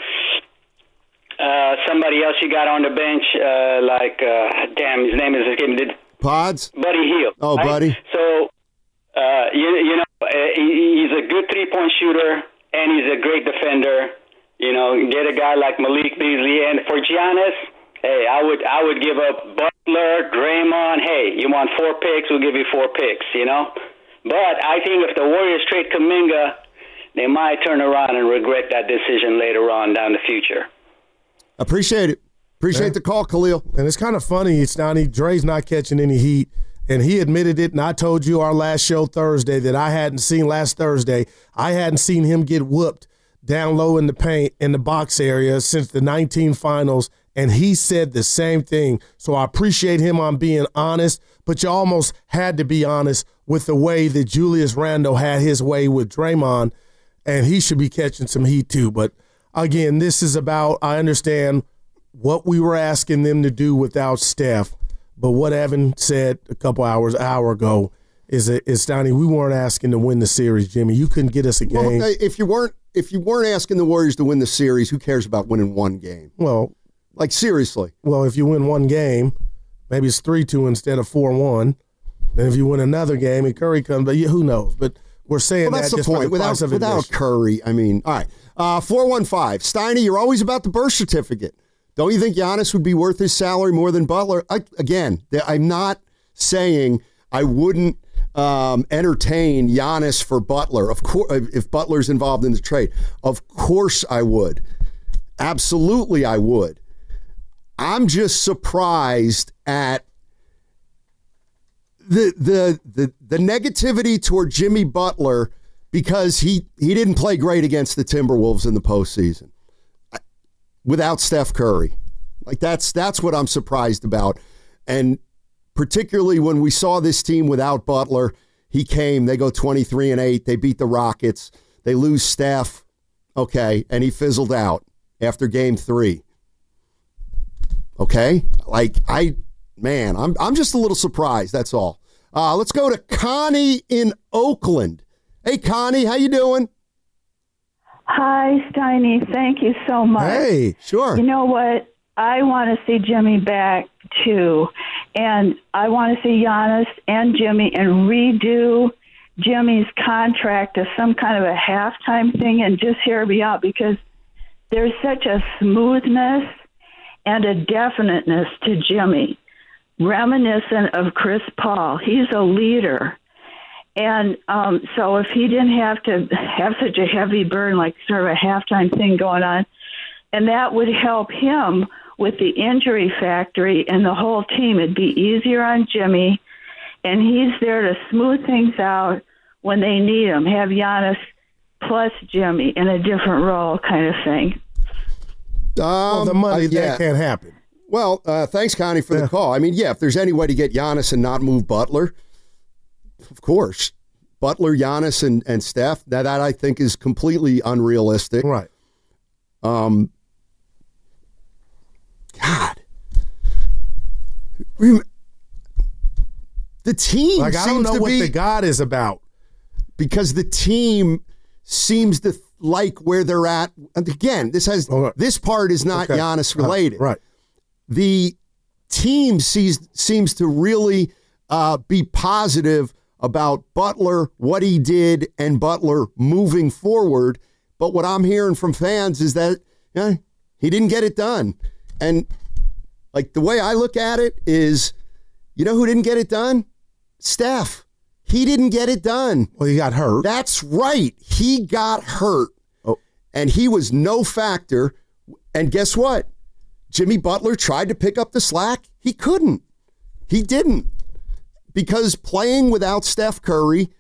uh, somebody else you got on the bench, uh, like, uh, damn, his name is escaping. Pods? Buddy Hield. Oh, right? Buddy. So, uh, you, you know, uh, he, he's a good three-point shooter, and he's a great defender. You know, get a guy like Malik Beasley. And for Giannis, hey, I would I would give up Butler, Draymond. Hey, you want four picks? We'll give you four picks, you know? But I think if the Warriors trade Kuminga, they might turn around and regret that decision later on down the future. Appreciate it. Appreciate Yeah. the call, Khalil. And it's kind of funny. It's not Dre's not catching any heat, and he admitted it. And I told you our last show Thursday that I hadn't seen last Thursday. I hadn't seen him get whooped down low in the paint in the box area since the nineteen finals, and he said the same thing. So I appreciate him on being honest, but you almost had to be honest with the way that Julius Randle had his way with Draymond, and he should be catching some heat too. But again, this is about, I understand what we were asking them to do without Steph, but what Evan said a couple hours, hour ago, is is Donnie, we weren't asking to win the series, Jimmy. You couldn't get us a game. Well, if you weren't if you weren't asking the Warriors to win the series, who cares about winning one game? Well, like seriously. Well, if you win one game, maybe it's three two instead of four one. Then if you win another game and Curry comes, but who knows? But we're saying Well, that's that the just for point. the Without price of without admission. Curry, I mean, all right. Uh, four one five. Steiny, you're always about the birth certificate. Don't you think Giannis would be worth his salary more than Butler? I, again, I'm not saying I wouldn't um, entertain Giannis for Butler. Of course, if Butler's involved in the trade, of course I would. Absolutely, I would. I'm just surprised at the the the the negativity toward Jimmy Butler because he he didn't play great against the Timberwolves in the postseason without Steph Curry. Like that's that's what I'm surprised about. And particularly when we saw this team without Butler, he came, they go twenty-three and eight, they beat the Rockets, they lose Steph, okay, and he fizzled out after game three. Okay? Like I man, I'm I'm just a little surprised, that's all. Uh, let's go to Connie in Oakland. Hey Connie, how you doing? Hi, Steiny. Thank you so much. Hey, sure. You know what? I want to see Jimmy back too, and I want to see Giannis and Jimmy and redo Jimmy's contract as some kind of a halftime thing and just hear me out, because there's such a smoothness and a definiteness to Jimmy, reminiscent of Chris Paul. He's a leader. And um, so if he didn't have to have such a heavy burden, like sort of a halftime thing going on, and that would help him with the injury factory and the whole team, it'd be easier on Jimmy, and he's there to smooth things out when they need him. Have Giannis plus Jimmy in a different role kind of thing. Um, well, the money, uh, yeah. that can't happen. Well, uh, thanks, Connie, for yeah. the call. I mean, yeah, if there's any way to get Giannis and not move Butler, of course. Butler, Giannis, and, and Steph, that, that I think is completely unrealistic. Right. Um. God. The team like, I don't know to what be, the God is about. Because the team seems to like where they're at. And again, this has okay. this part is not okay. Giannis related. Uh, right. The team sees seems to really uh, be positive about Butler, what he did, and Butler moving forward. But what I'm hearing from fans is that eh, he didn't get it done. And like the way I look at it is, you know who didn't get it done? Steph. He didn't get it done. Well, he got hurt. That's right. He got hurt. Oh. And he was no factor. And guess what? Jimmy Butler tried to pick up the slack. He couldn't. He didn't. Because playing without Steph Curry,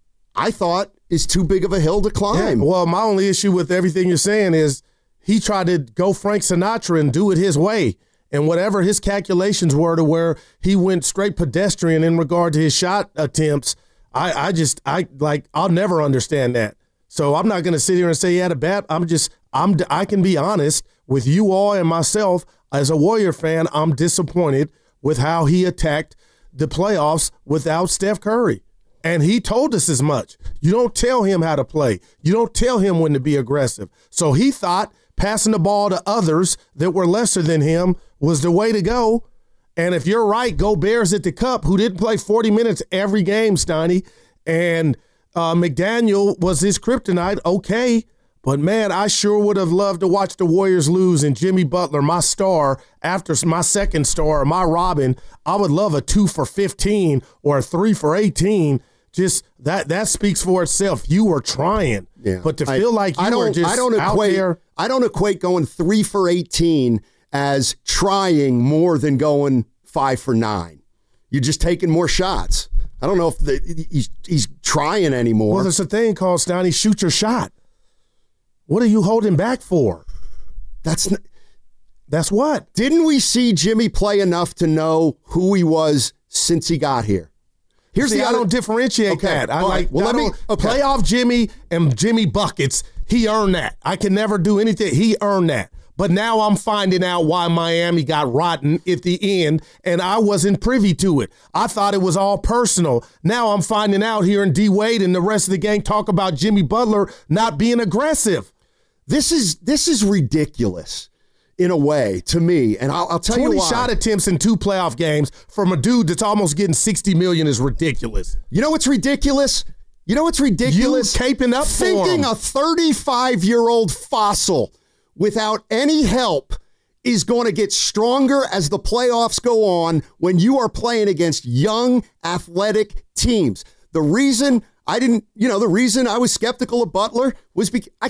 I thought, is too big of a hill to climb. Yeah, well, my only issue with everything you're saying is he tried to go Frank Sinatra and do it his way. And whatever his calculations were to where he went straight pedestrian in regard to his shot attempts, I, I just, I like, I'll never understand that. So I'm not going to sit here and say he had a bad, I'm just, I'm, I can be honest with you all and myself as a Warrior fan. I'm disappointed with how he attacked the playoffs without Steph Curry. And he told us as much. You don't tell him how to play. You don't tell him when to be aggressive. So he thought passing the ball to others that were lesser than him was the way to go. And if you're right, go Bears at the Cup, who didn't play forty minutes every game, Steiny. And uh, McDaniel was his kryptonite, okay. But, man, I sure would have loved to watch the Warriors lose and Jimmy Butler, my star, after my second star, my Robin. I would love a two for fifteen or a three for eighteen. Just that that speaks for itself. You were trying. Yeah. But to I, feel like you I don't, were just I don't out equate, there. I don't equate going three for eighteen as trying more than going five for nine. You're just taking more shots. I don't know if the, he's, he's trying anymore. Well, there's a thing called, Stoney, shoot your shot. What are you holding back for? That's n- That's what? Didn't we see Jimmy play enough to know who he was since he got here? Here's See, the I other, don't differentiate okay, that. I like well, let me okay. playoff Jimmy and Jimmy buckets. He earned that. I can never do anything. He earned that. But now I'm finding out why Miami got rotten at the end, and I wasn't privy to it. I thought it was all personal. Now I'm finding out here in D. Wade and the rest of the gang talk about Jimmy Butler not being aggressive. This is this is ridiculous in a way to me, and I'll, I'll tell you why. twenty shot attempts in two playoff games from a dude that's almost getting sixty million is ridiculous. You know what's ridiculous? You know what's ridiculous? You caping up for him. Thinking a thirty-five-year-old fossil without any help is going to get stronger as the playoffs go on when you are playing against young, athletic teams. The reason I didn't, you know, the reason I was skeptical of Butler was because I,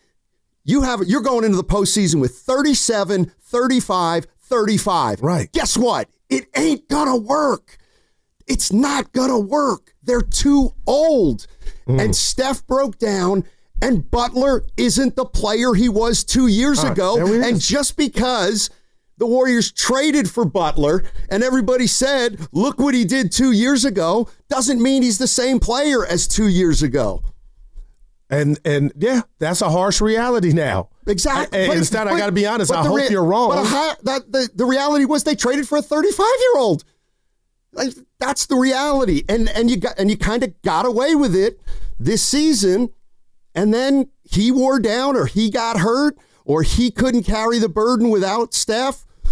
you have, you're going into the postseason with thirty-seven, thirty-five, thirty-five. Right. Guess what? It ain't going to work. It's not going to work. They're too old. Mm. And Steph broke down. And Butler isn't the player he was two years uh, ago. And just because the Warriors traded for Butler and everybody said, look what he did two years ago, doesn't mean he's the same player as two years ago. And, and yeah, that's a harsh reality now. Exactly. And, and instead, I got to be honest, I hope rea- you're wrong. But a, that, the, the reality was they traded for a thirty-five-year-old. Like, that's the reality. And, and you got and you kind of got away with it this season. And then he wore down or he got hurt or he couldn't carry the burden without Steph.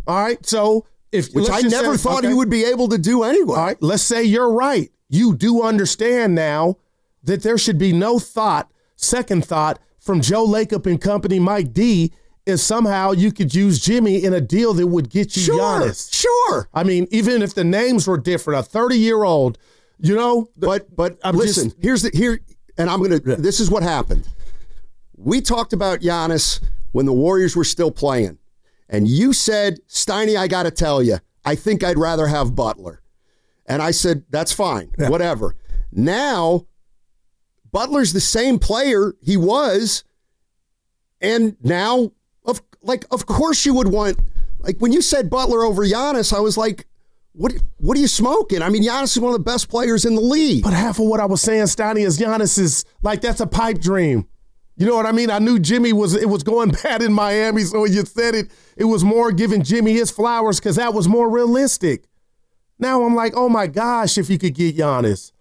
All right, so if which I never say, thought okay. he would be able to do anyway. All right, let's say you're right. You do understand now that there should be no thought, second thought from Joe Lacob and company, Mike D, is somehow you could use Jimmy in a deal that would get you sure, Giannis. Sure. I mean, even if the names were different, a thirty-year-old, you know. But but I'm listen, just, here's the here, and I'm gonna. Yeah. This is what happened. We talked about Giannis when the Warriors were still playing, and you said, Steiny, I got to tell you, I think I'd rather have Butler, and I said that's fine, yeah. whatever. Now, Butler's the same player he was, and now. Of like, of course you would want, like when you said Butler over Giannis, I was like, what What are you smoking? I mean, Giannis is one of the best players in the league. But half of what I was saying, Steiny, is Giannis is like, that's a pipe dream. You know what I mean? I knew Jimmy was, it was going bad in Miami, so when you said it, it was more giving Jimmy his flowers because that was more realistic. Now I'm like, oh my gosh, if you could get Giannis.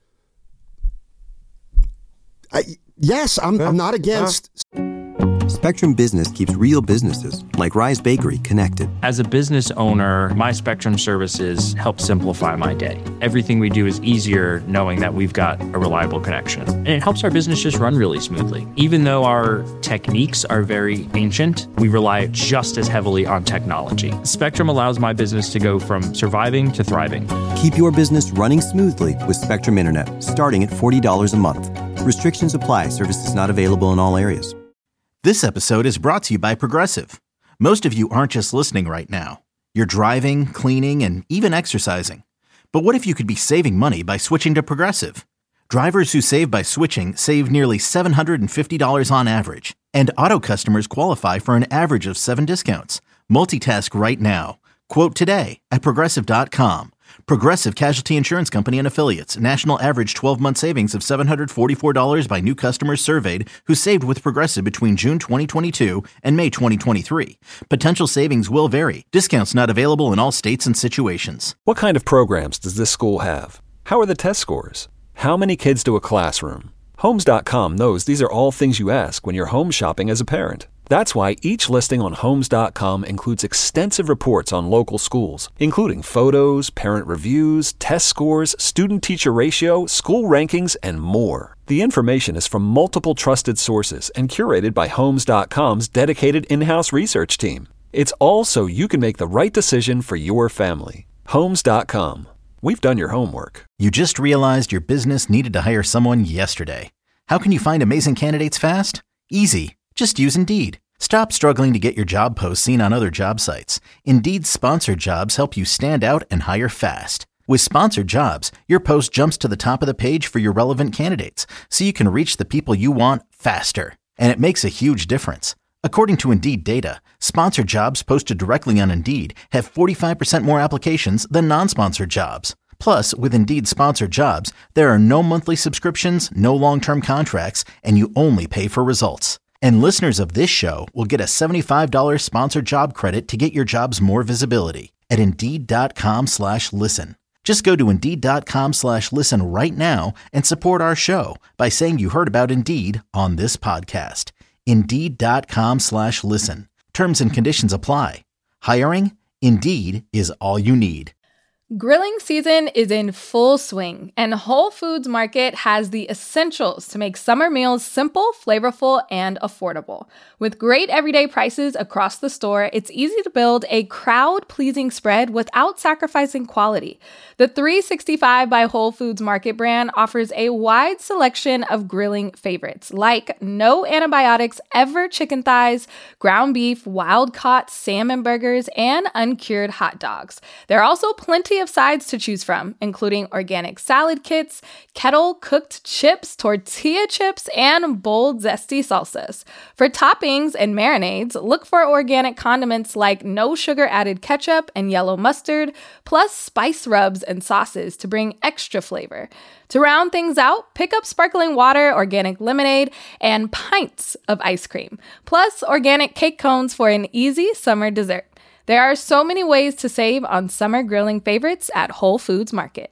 I, yes, I'm, huh? I'm not against... Huh? Spectrum Business keeps real businesses, like Rise Bakery, connected. As a business owner, my Spectrum services help simplify my day. Everything we do is easier knowing that we've got a reliable connection. And it helps our business just run really smoothly. Even though our techniques are very ancient, we rely just as heavily on technology. Spectrum allows my business to go from surviving to thriving. Keep your business running smoothly with Spectrum Internet, starting at forty dollars a month. Restrictions apply. Services not available in all areas. This episode is brought to you by Progressive. Most of you aren't just listening right now. You're driving, cleaning, and even exercising. But what if you could be saving money by switching to Progressive? Drivers who save by switching save nearly seven hundred fifty dollars on average. And auto customers qualify for an average of seven discounts. Multitask right now. Quote today at Progressive dot com. Progressive Casualty Insurance Company and Affiliates. National average twelve-month savings of seven hundred forty-four dollars by new customers surveyed who saved with Progressive between June twenty twenty-two and May twenty twenty-three. Potential savings will vary. Discounts not available in all states and situations. What kind of programs does this school have? How are the test scores? How many kids do a classroom? Homes dot com knows these are all things you ask when you're home shopping as a parent. That's why each listing on Homes dot com includes extensive reports on local schools, including photos, parent reviews, test scores, student-teacher ratio, school rankings, and more. The information is from multiple trusted sources and curated by Homes dot com's dedicated in-house research team. It's all so you can make the right decision for your family. Homes dot com. We've done your homework. You just realized your business needed to hire someone yesterday. How can you find amazing candidates fast? Easy. Just use Indeed. Stop struggling to get your job posts seen on other job sites. Indeed's sponsored jobs help you stand out and hire fast. With sponsored jobs, your post jumps to the top of the page for your relevant candidates, so you can reach the people you want faster. And it makes a huge difference. According to Indeed data, sponsored jobs posted directly on Indeed have forty-five percent more applications than non-sponsored jobs. Plus, with Indeed sponsored jobs, there are no monthly subscriptions, no long-term contracts, and you only pay for results. And listeners of this show will get a seventy-five dollars sponsored job credit to get your jobs more visibility at Indeed.com slash listen. Just go to Indeed.com slash listen right now and support our show by saying you heard about Indeed on this podcast. Indeed.com slash listen. Terms and conditions apply. Hiring? Indeed is all you need. Grilling season is in full swing, and Whole Foods Market has the essentials to make summer meals simple, flavorful, and affordable. With great everyday prices across the store, it's easy to build a crowd-pleasing spread without sacrificing quality. The three sixty-five by Whole Foods Market brand offers a wide selection of grilling favorites, like no antibiotics ever chicken thighs, ground beef, wild-caught salmon burgers, and uncured hot dogs. There are also plenty of sides to choose from, including organic salad kits, kettle-cooked chips, tortilla chips, and bold, zesty salsas. For toppings and marinades, look for organic condiments like no sugar-added ketchup and yellow mustard, plus spice rubs and sauces to bring extra flavor. To round things out, pick up sparkling water, organic lemonade, and pints of ice cream, plus organic cake cones for an easy summer dessert. There are so many ways to save on summer grilling favorites at Whole Foods Market.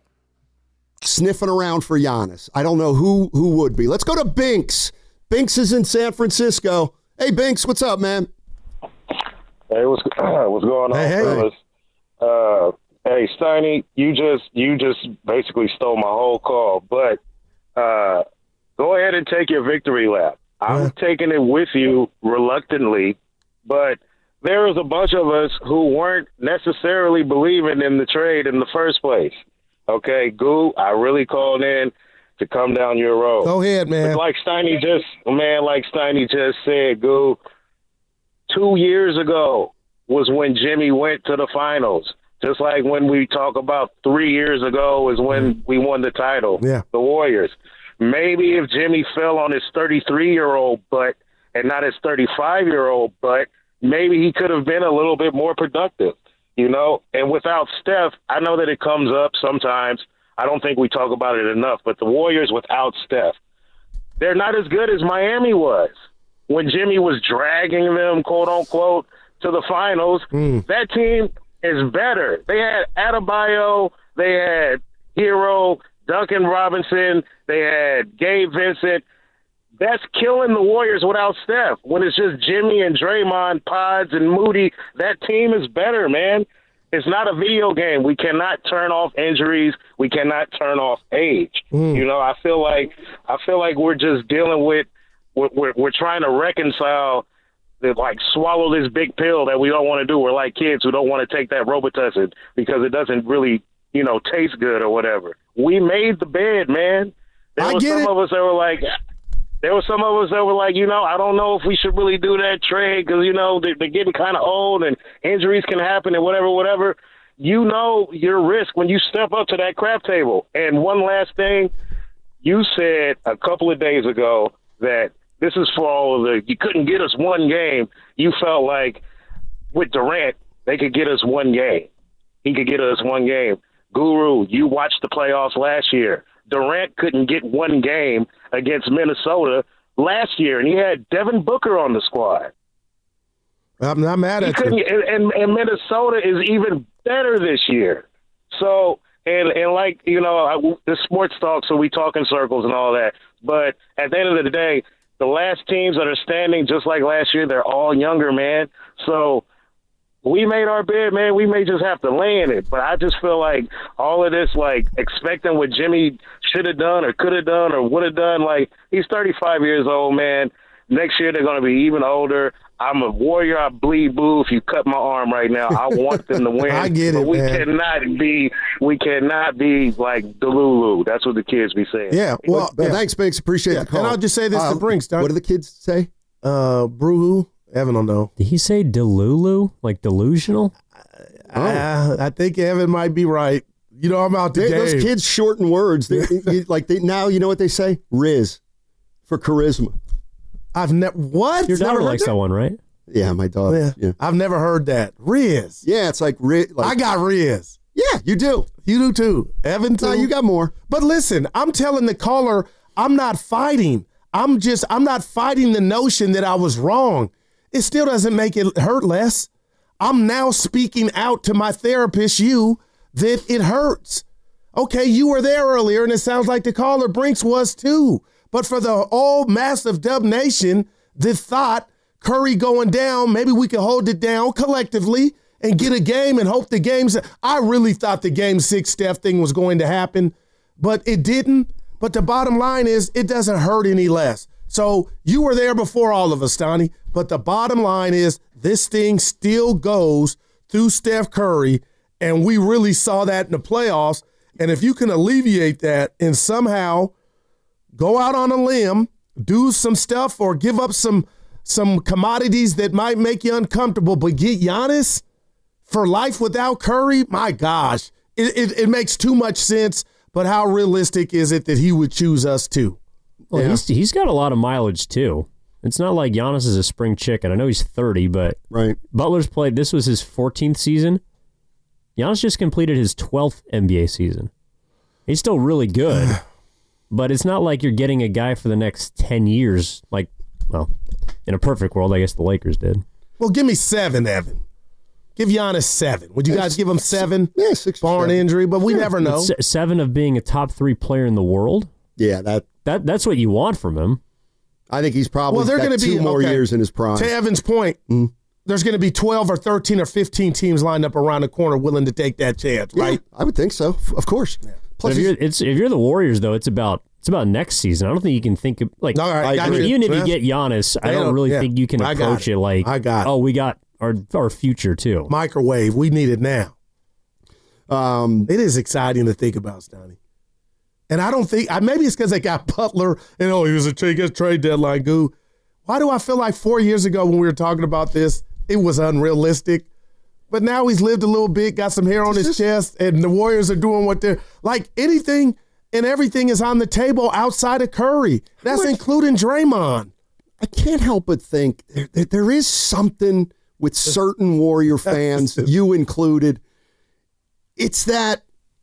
Sniffing around for Giannis. I don't know who who would be. Let's go to Binks. Binks is in San Francisco. Hey, Binks, what's up, man? Hey, Hey, what's what's going on, hey, hey. fellas? Uh, hey, Steiny, you just you just basically stole my whole call. But uh, go ahead and take your victory lap. I'm Yeah. taking it with you reluctantly, but there was a bunch of us who weren't necessarily believing in the trade in the first place. Okay, Goo, I really called in to come down your road. Go ahead, man. But like Steiny just, man, like Steiny just said, Goo, two years ago was when Jimmy went to the finals. Just like when we talk about three years ago is when we won the title, yeah. the Warriors. Maybe if Jimmy fell on his thirty-three-year-old butt and not his thirty-five-year-old butt, maybe he could have been a little bit more productive, you know? And without Steph, I know that it comes up sometimes. I don't think we talk about it enough, but the Warriors without Steph, they're not as good as Miami was. When Jimmy was dragging them, quote-unquote, to the finals, mm. that team is better. They had Adebayo, they had Hero, Duncan Robinson, they had Gabe Vincent. That's killing the Warriors without Steph. When it's just Jimmy and Draymond, Pods, and Moody, that team is better, man. It's not a video game. We cannot turn off injuries. We cannot turn off age. Mm. You know, I feel like I feel like we're just dealing with we're, we're, we're trying to reconcile the, like, swallow this big pill that we don't want to do. We're like kids who don't want to take that Robitussin because it doesn't really, you know, taste good or whatever. We made the bed, man. There I was get some it. of us that were like, there were some of us that were like, you know, I don't know if we should really do that trade because, you know, they're, they're getting kind of old and injuries can happen and whatever, whatever. You know your risk when you step up to that crap table. And one last thing, you said a couple of days ago that this is for all of the, you couldn't get us one game. You felt like with Durant, they could get us one game. He could get us one game. Guru, you watched the playoffs last year. Durant couldn't get one game against Minnesota last year, and he had Devin Booker on the squad. I'm not mad He at couldn't, you. and, and, and Minnesota is even better this year. So, and, and like, you know, I, the sports talk, so we talk in circles and all that. But at the end of the day, the last teams that are standing, just like last year, they're all younger, man. So we made our bed, man. We may just have to lay in it. But I just feel like all of this, like, expecting what Jimmy should have done or could have done or would have done, like, he's thirty-five years old, man. Next year they're going to be even older. I'm a Warrior. I bleed blue if you cut my arm right now. I want them to win. I get it, but we man. cannot be, we cannot be like Delulu. That's what the kids be saying. Yeah, well, But yeah. thanks, Binks. Appreciate Yeah, the call. and I'll just say this to Um, Brinks, Don. What do the kids say? Uh, Bruhu, Evan don't know. Did he say Delulu? Like delusional? Uh, I think Evan might be right. You know, I'm out the They, game. those kids shorten words. They, you- like they now, you know what they say? Riz for charisma. I've never what? Your daughter Never heard likes that one, right? Yeah, my dog. Yeah. Yeah, I've never heard that. Riz. yeah it's like Riz. Like, I got Riz. yeah, you do. You do too. Evan too. No, you got more. But listen, I'm telling the caller, I'm not fighting. I'm just, I'm not fighting the notion that I was wrong. It still doesn't make it hurt less. I'm now speaking out to my therapist, you, that it hurts. Okay, you were there earlier, and it sounds like the caller Brinks was too. But for the all massive Dub Nation that thought Curry going down, maybe we could hold it down collectively and get a game and hope the game's. I really thought the game six Steph thing was going to happen, but it didn't. But the bottom line is it doesn't hurt any less. So you were there before all of us, Donnie. But the bottom line is this thing still goes through Steph Curry, and we really saw that in the playoffs. And if you can alleviate that and somehow go out on a limb, do some stuff, or give up some some commodities that might make you uncomfortable, but get Giannis for life without Curry, my gosh, it, it, it makes too much sense. But how realistic is it that he would choose us too? Well, Yeah. he's he's got a lot of mileage too. It's not like Giannis is a spring chicken. I know he's thirty, but right. Butler's played. This was his fourteenth season. Giannis just completed his twelfth N B A season. He's still really good, but it's not like you're getting a guy for the next ten years. Like, well, in a perfect world, I guess the Lakers did. Well, give me seven, Evan. Give Giannis seven. Would you guys give him seven? Yeah, six. Barring injury, but we never know. Se- seven of being a top three player in the world. Yeah, that that that's what you want from him. I think he's probably Well, they're got going to two be more okay. years in his prime. To Evan's point, Mm. there's going to be twelve or thirteen or fifteen teams lined up around the corner willing to take that chance, right? Yeah, I would think so, of course. Yeah. Plus, if you're, it's, if you're the Warriors, though, it's about it's about next season. I don't think you can think of, like, no, right, I mean, even if you get Giannis, I don't really yeah, think you can approach it. it like, I got it. oh, we got our our future, too. Microwave, we need it now. Um, it is exciting to think about, Stoney. And I don't think, maybe it's because they got Butler, and oh, he was a trade, trade deadline goo. Why do I feel like four years ago when we were talking about this, it was unrealistic? But now he's lived a little bit, got some hair on his chest, and the Warriors are doing what they're, like anything and everything is on the table outside of Curry. That's including Draymond. I can't help but think there, there is something with certain Warrior fans, you included. It's that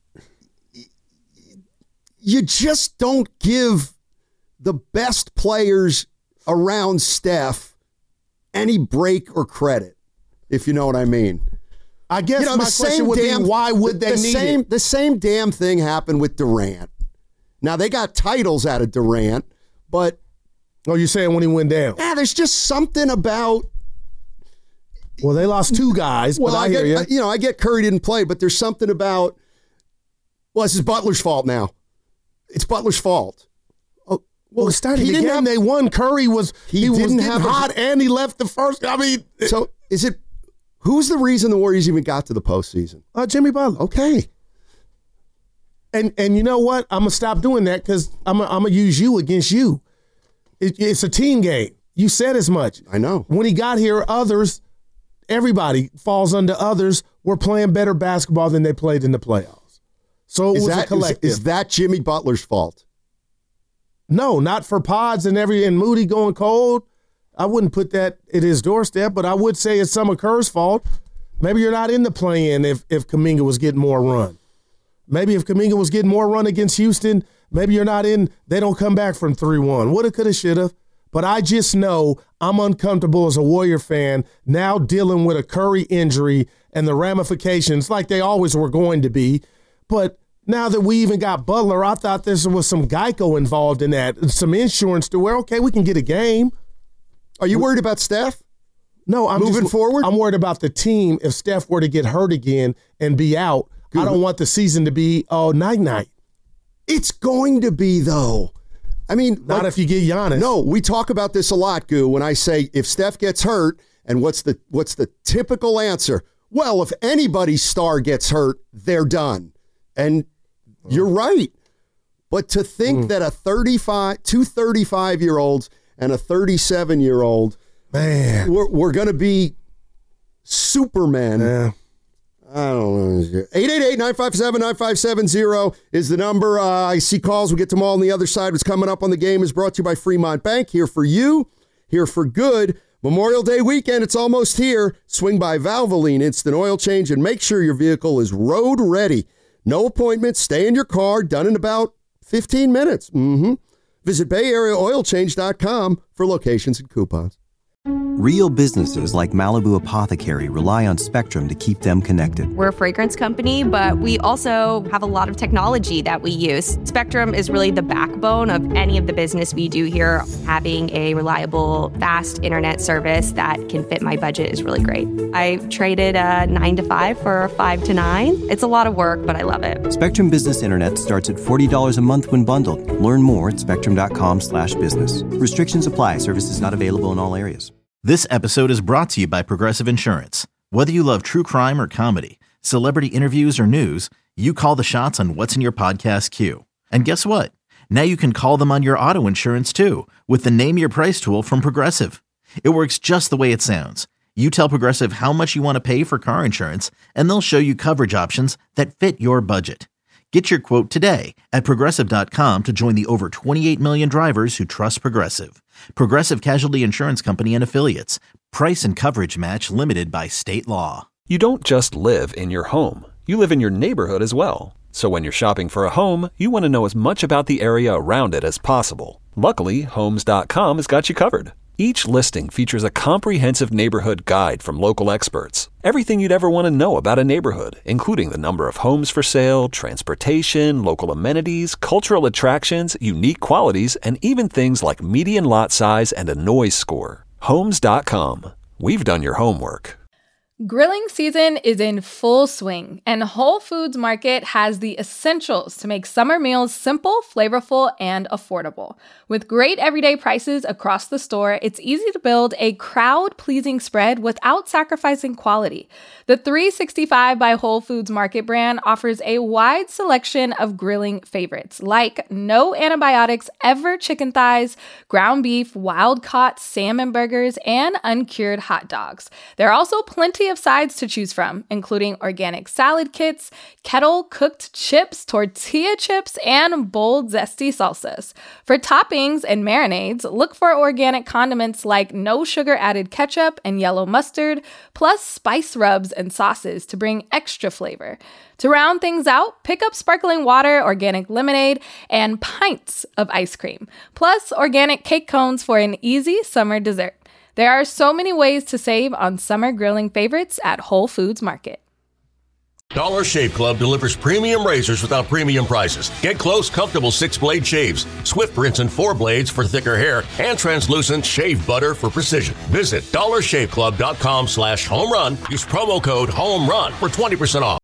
you just don't give the best players around Steph any break or credit, if you know what I mean. I guess you know, my question would damn, be, why would they the need same, it? The same damn thing happened with Durant. Now, they got titles out of Durant, but... Oh, you're saying when he went down? Yeah, there's just something about... Well, they lost two guys, well, but I, I hear get, you. You know, I get Curry didn't play, but there's something about... Well, this is Butler's fault now. It's Butler's fault. Oh, well, it started the game have, they won. Curry was he, he didn't was have hot, a, and he left the first. I mean, so is it? Who's the reason the Warriors even got to the postseason? Uh, Jimmy Butler. Okay. And and you know what? I'm gonna stop doing that because I'm gonna, I'm gonna use you against you. It, it's a team game. You said as much. I know. When he got here, others, everybody falls under others, were playing better basketball than they played in the playoffs. So it is was that, a collective. Is, is that Jimmy Butler's fault? No, not for Pods and every and Moody going cold. I wouldn't put that at his doorstep, but I would say it's some of Kerr's fault. Maybe you're not in the play-in if, if Kuminga was getting more run. Maybe if Kuminga was getting more run against Houston, maybe you're not in, they don't come back from three one. Woulda, coulda, shoulda. But I just know I'm uncomfortable as a Warrior fan now dealing with a Curry injury and the ramifications like they always were going to be. But now that we even got Butler, I thought there was some Geico involved in that, some insurance to where, okay, we can get a game. Are you worried about Steph? No, I'm moving just, forward. I'm worried about the team. If Steph were to get hurt again and be out, Good. I don't want the season to be oh night night. It's going to be though. I mean, not like, if you get Giannis. No, we talk about this a lot, Goo. When I say if Steph gets hurt, and what's the what's the typical answer? Well, if anybody's star gets hurt, they're done. And you're right. But to think mm. that a thirty-five, two thirty-five-year-olds and a thirty-seven-year-old, man, we're, we're going to be Supermen. Yeah. I don't know. eight eight eight, nine five seven, nine five seven zero is the number. Uh, I see calls. We'll get to them all on the other side. What's coming up on the game is brought to you by Fremont Bank. Here for you, here for good. Memorial Day weekend, it's almost here. Swing by Valvoline Instant Oil Change and make sure your vehicle is road ready. No appointments, stay in your car, done in about fifteen minutes. Mm-hmm. Visit Bay Area Oil Change dot com for locations and coupons. Real businesses like Malibu Apothecary rely on Spectrum to keep them connected. We're a fragrance company, but we also have a lot of technology that we use. Spectrum is really the backbone of any of the business we do here. Having a reliable, fast internet service that can fit my budget is really great. I traded a nine to five for a five to nine. It's a lot of work, but I love it. Spectrum Business Internet starts at forty dollars a month when bundled. Learn more at spectrum.com slash business. Restrictions apply. Services not available in all areas. This episode is brought to you by Progressive Insurance. Whether you love true crime or comedy, celebrity interviews or news, you call the shots on what's in your podcast queue. And guess what? Now you can call them on your auto insurance too with the Name Your Price tool from Progressive. It works just the way it sounds. You tell Progressive how much you want to pay for car insurance, and they'll show you coverage options that fit your budget. Get your quote today at Progressive dot com to join the over twenty-eight million drivers who trust Progressive. Progressive Casualty Insurance Company and Affiliates. Price and coverage match limited by state law. You don't just live in your home. You live in your neighborhood as well. So when you're shopping for a home, you want to know as much about the area around it as possible. Luckily, Homes dot com has got you covered. Each listing features a comprehensive neighborhood guide from local experts. Everything you'd ever want to know about a neighborhood, including the number of homes for sale, transportation, local amenities, cultural attractions, unique qualities, and even things like median lot size and a noise score. Homes dot com. We've done your homework. Grilling season is in full swing, and Whole Foods Market has the essentials to make summer meals simple, flavorful, and affordable. With great everyday prices across the store, it's easy to build a crowd-pleasing spread without sacrificing quality. The three sixty-five by Whole Foods Market brand offers a wide selection of grilling favorites, like no antibiotics ever chicken thighs, ground beef, wild-caught salmon burgers, and uncured hot dogs. There are also plenty of sides to choose from, including organic salad kits, kettle-cooked chips, tortilla chips, and bold, zesty salsas. For toppings and marinades, look for organic condiments like no sugar-added ketchup and yellow mustard, plus spice rubs and sauces to bring extra flavor. To round things out, pick up sparkling water, organic lemonade, and pints of ice cream, plus organic cake cones for an easy summer dessert. There are so many ways to save on summer grilling favorites at Whole Foods Market. Dollar Shave Club delivers premium razors without premium prices. Get close, comfortable six-blade shaves, swift rinse and four blades for thicker hair, and translucent shave butter for precision. Visit dollar shave club dot com slash home run. Use promo code HOME RUN for twenty percent off.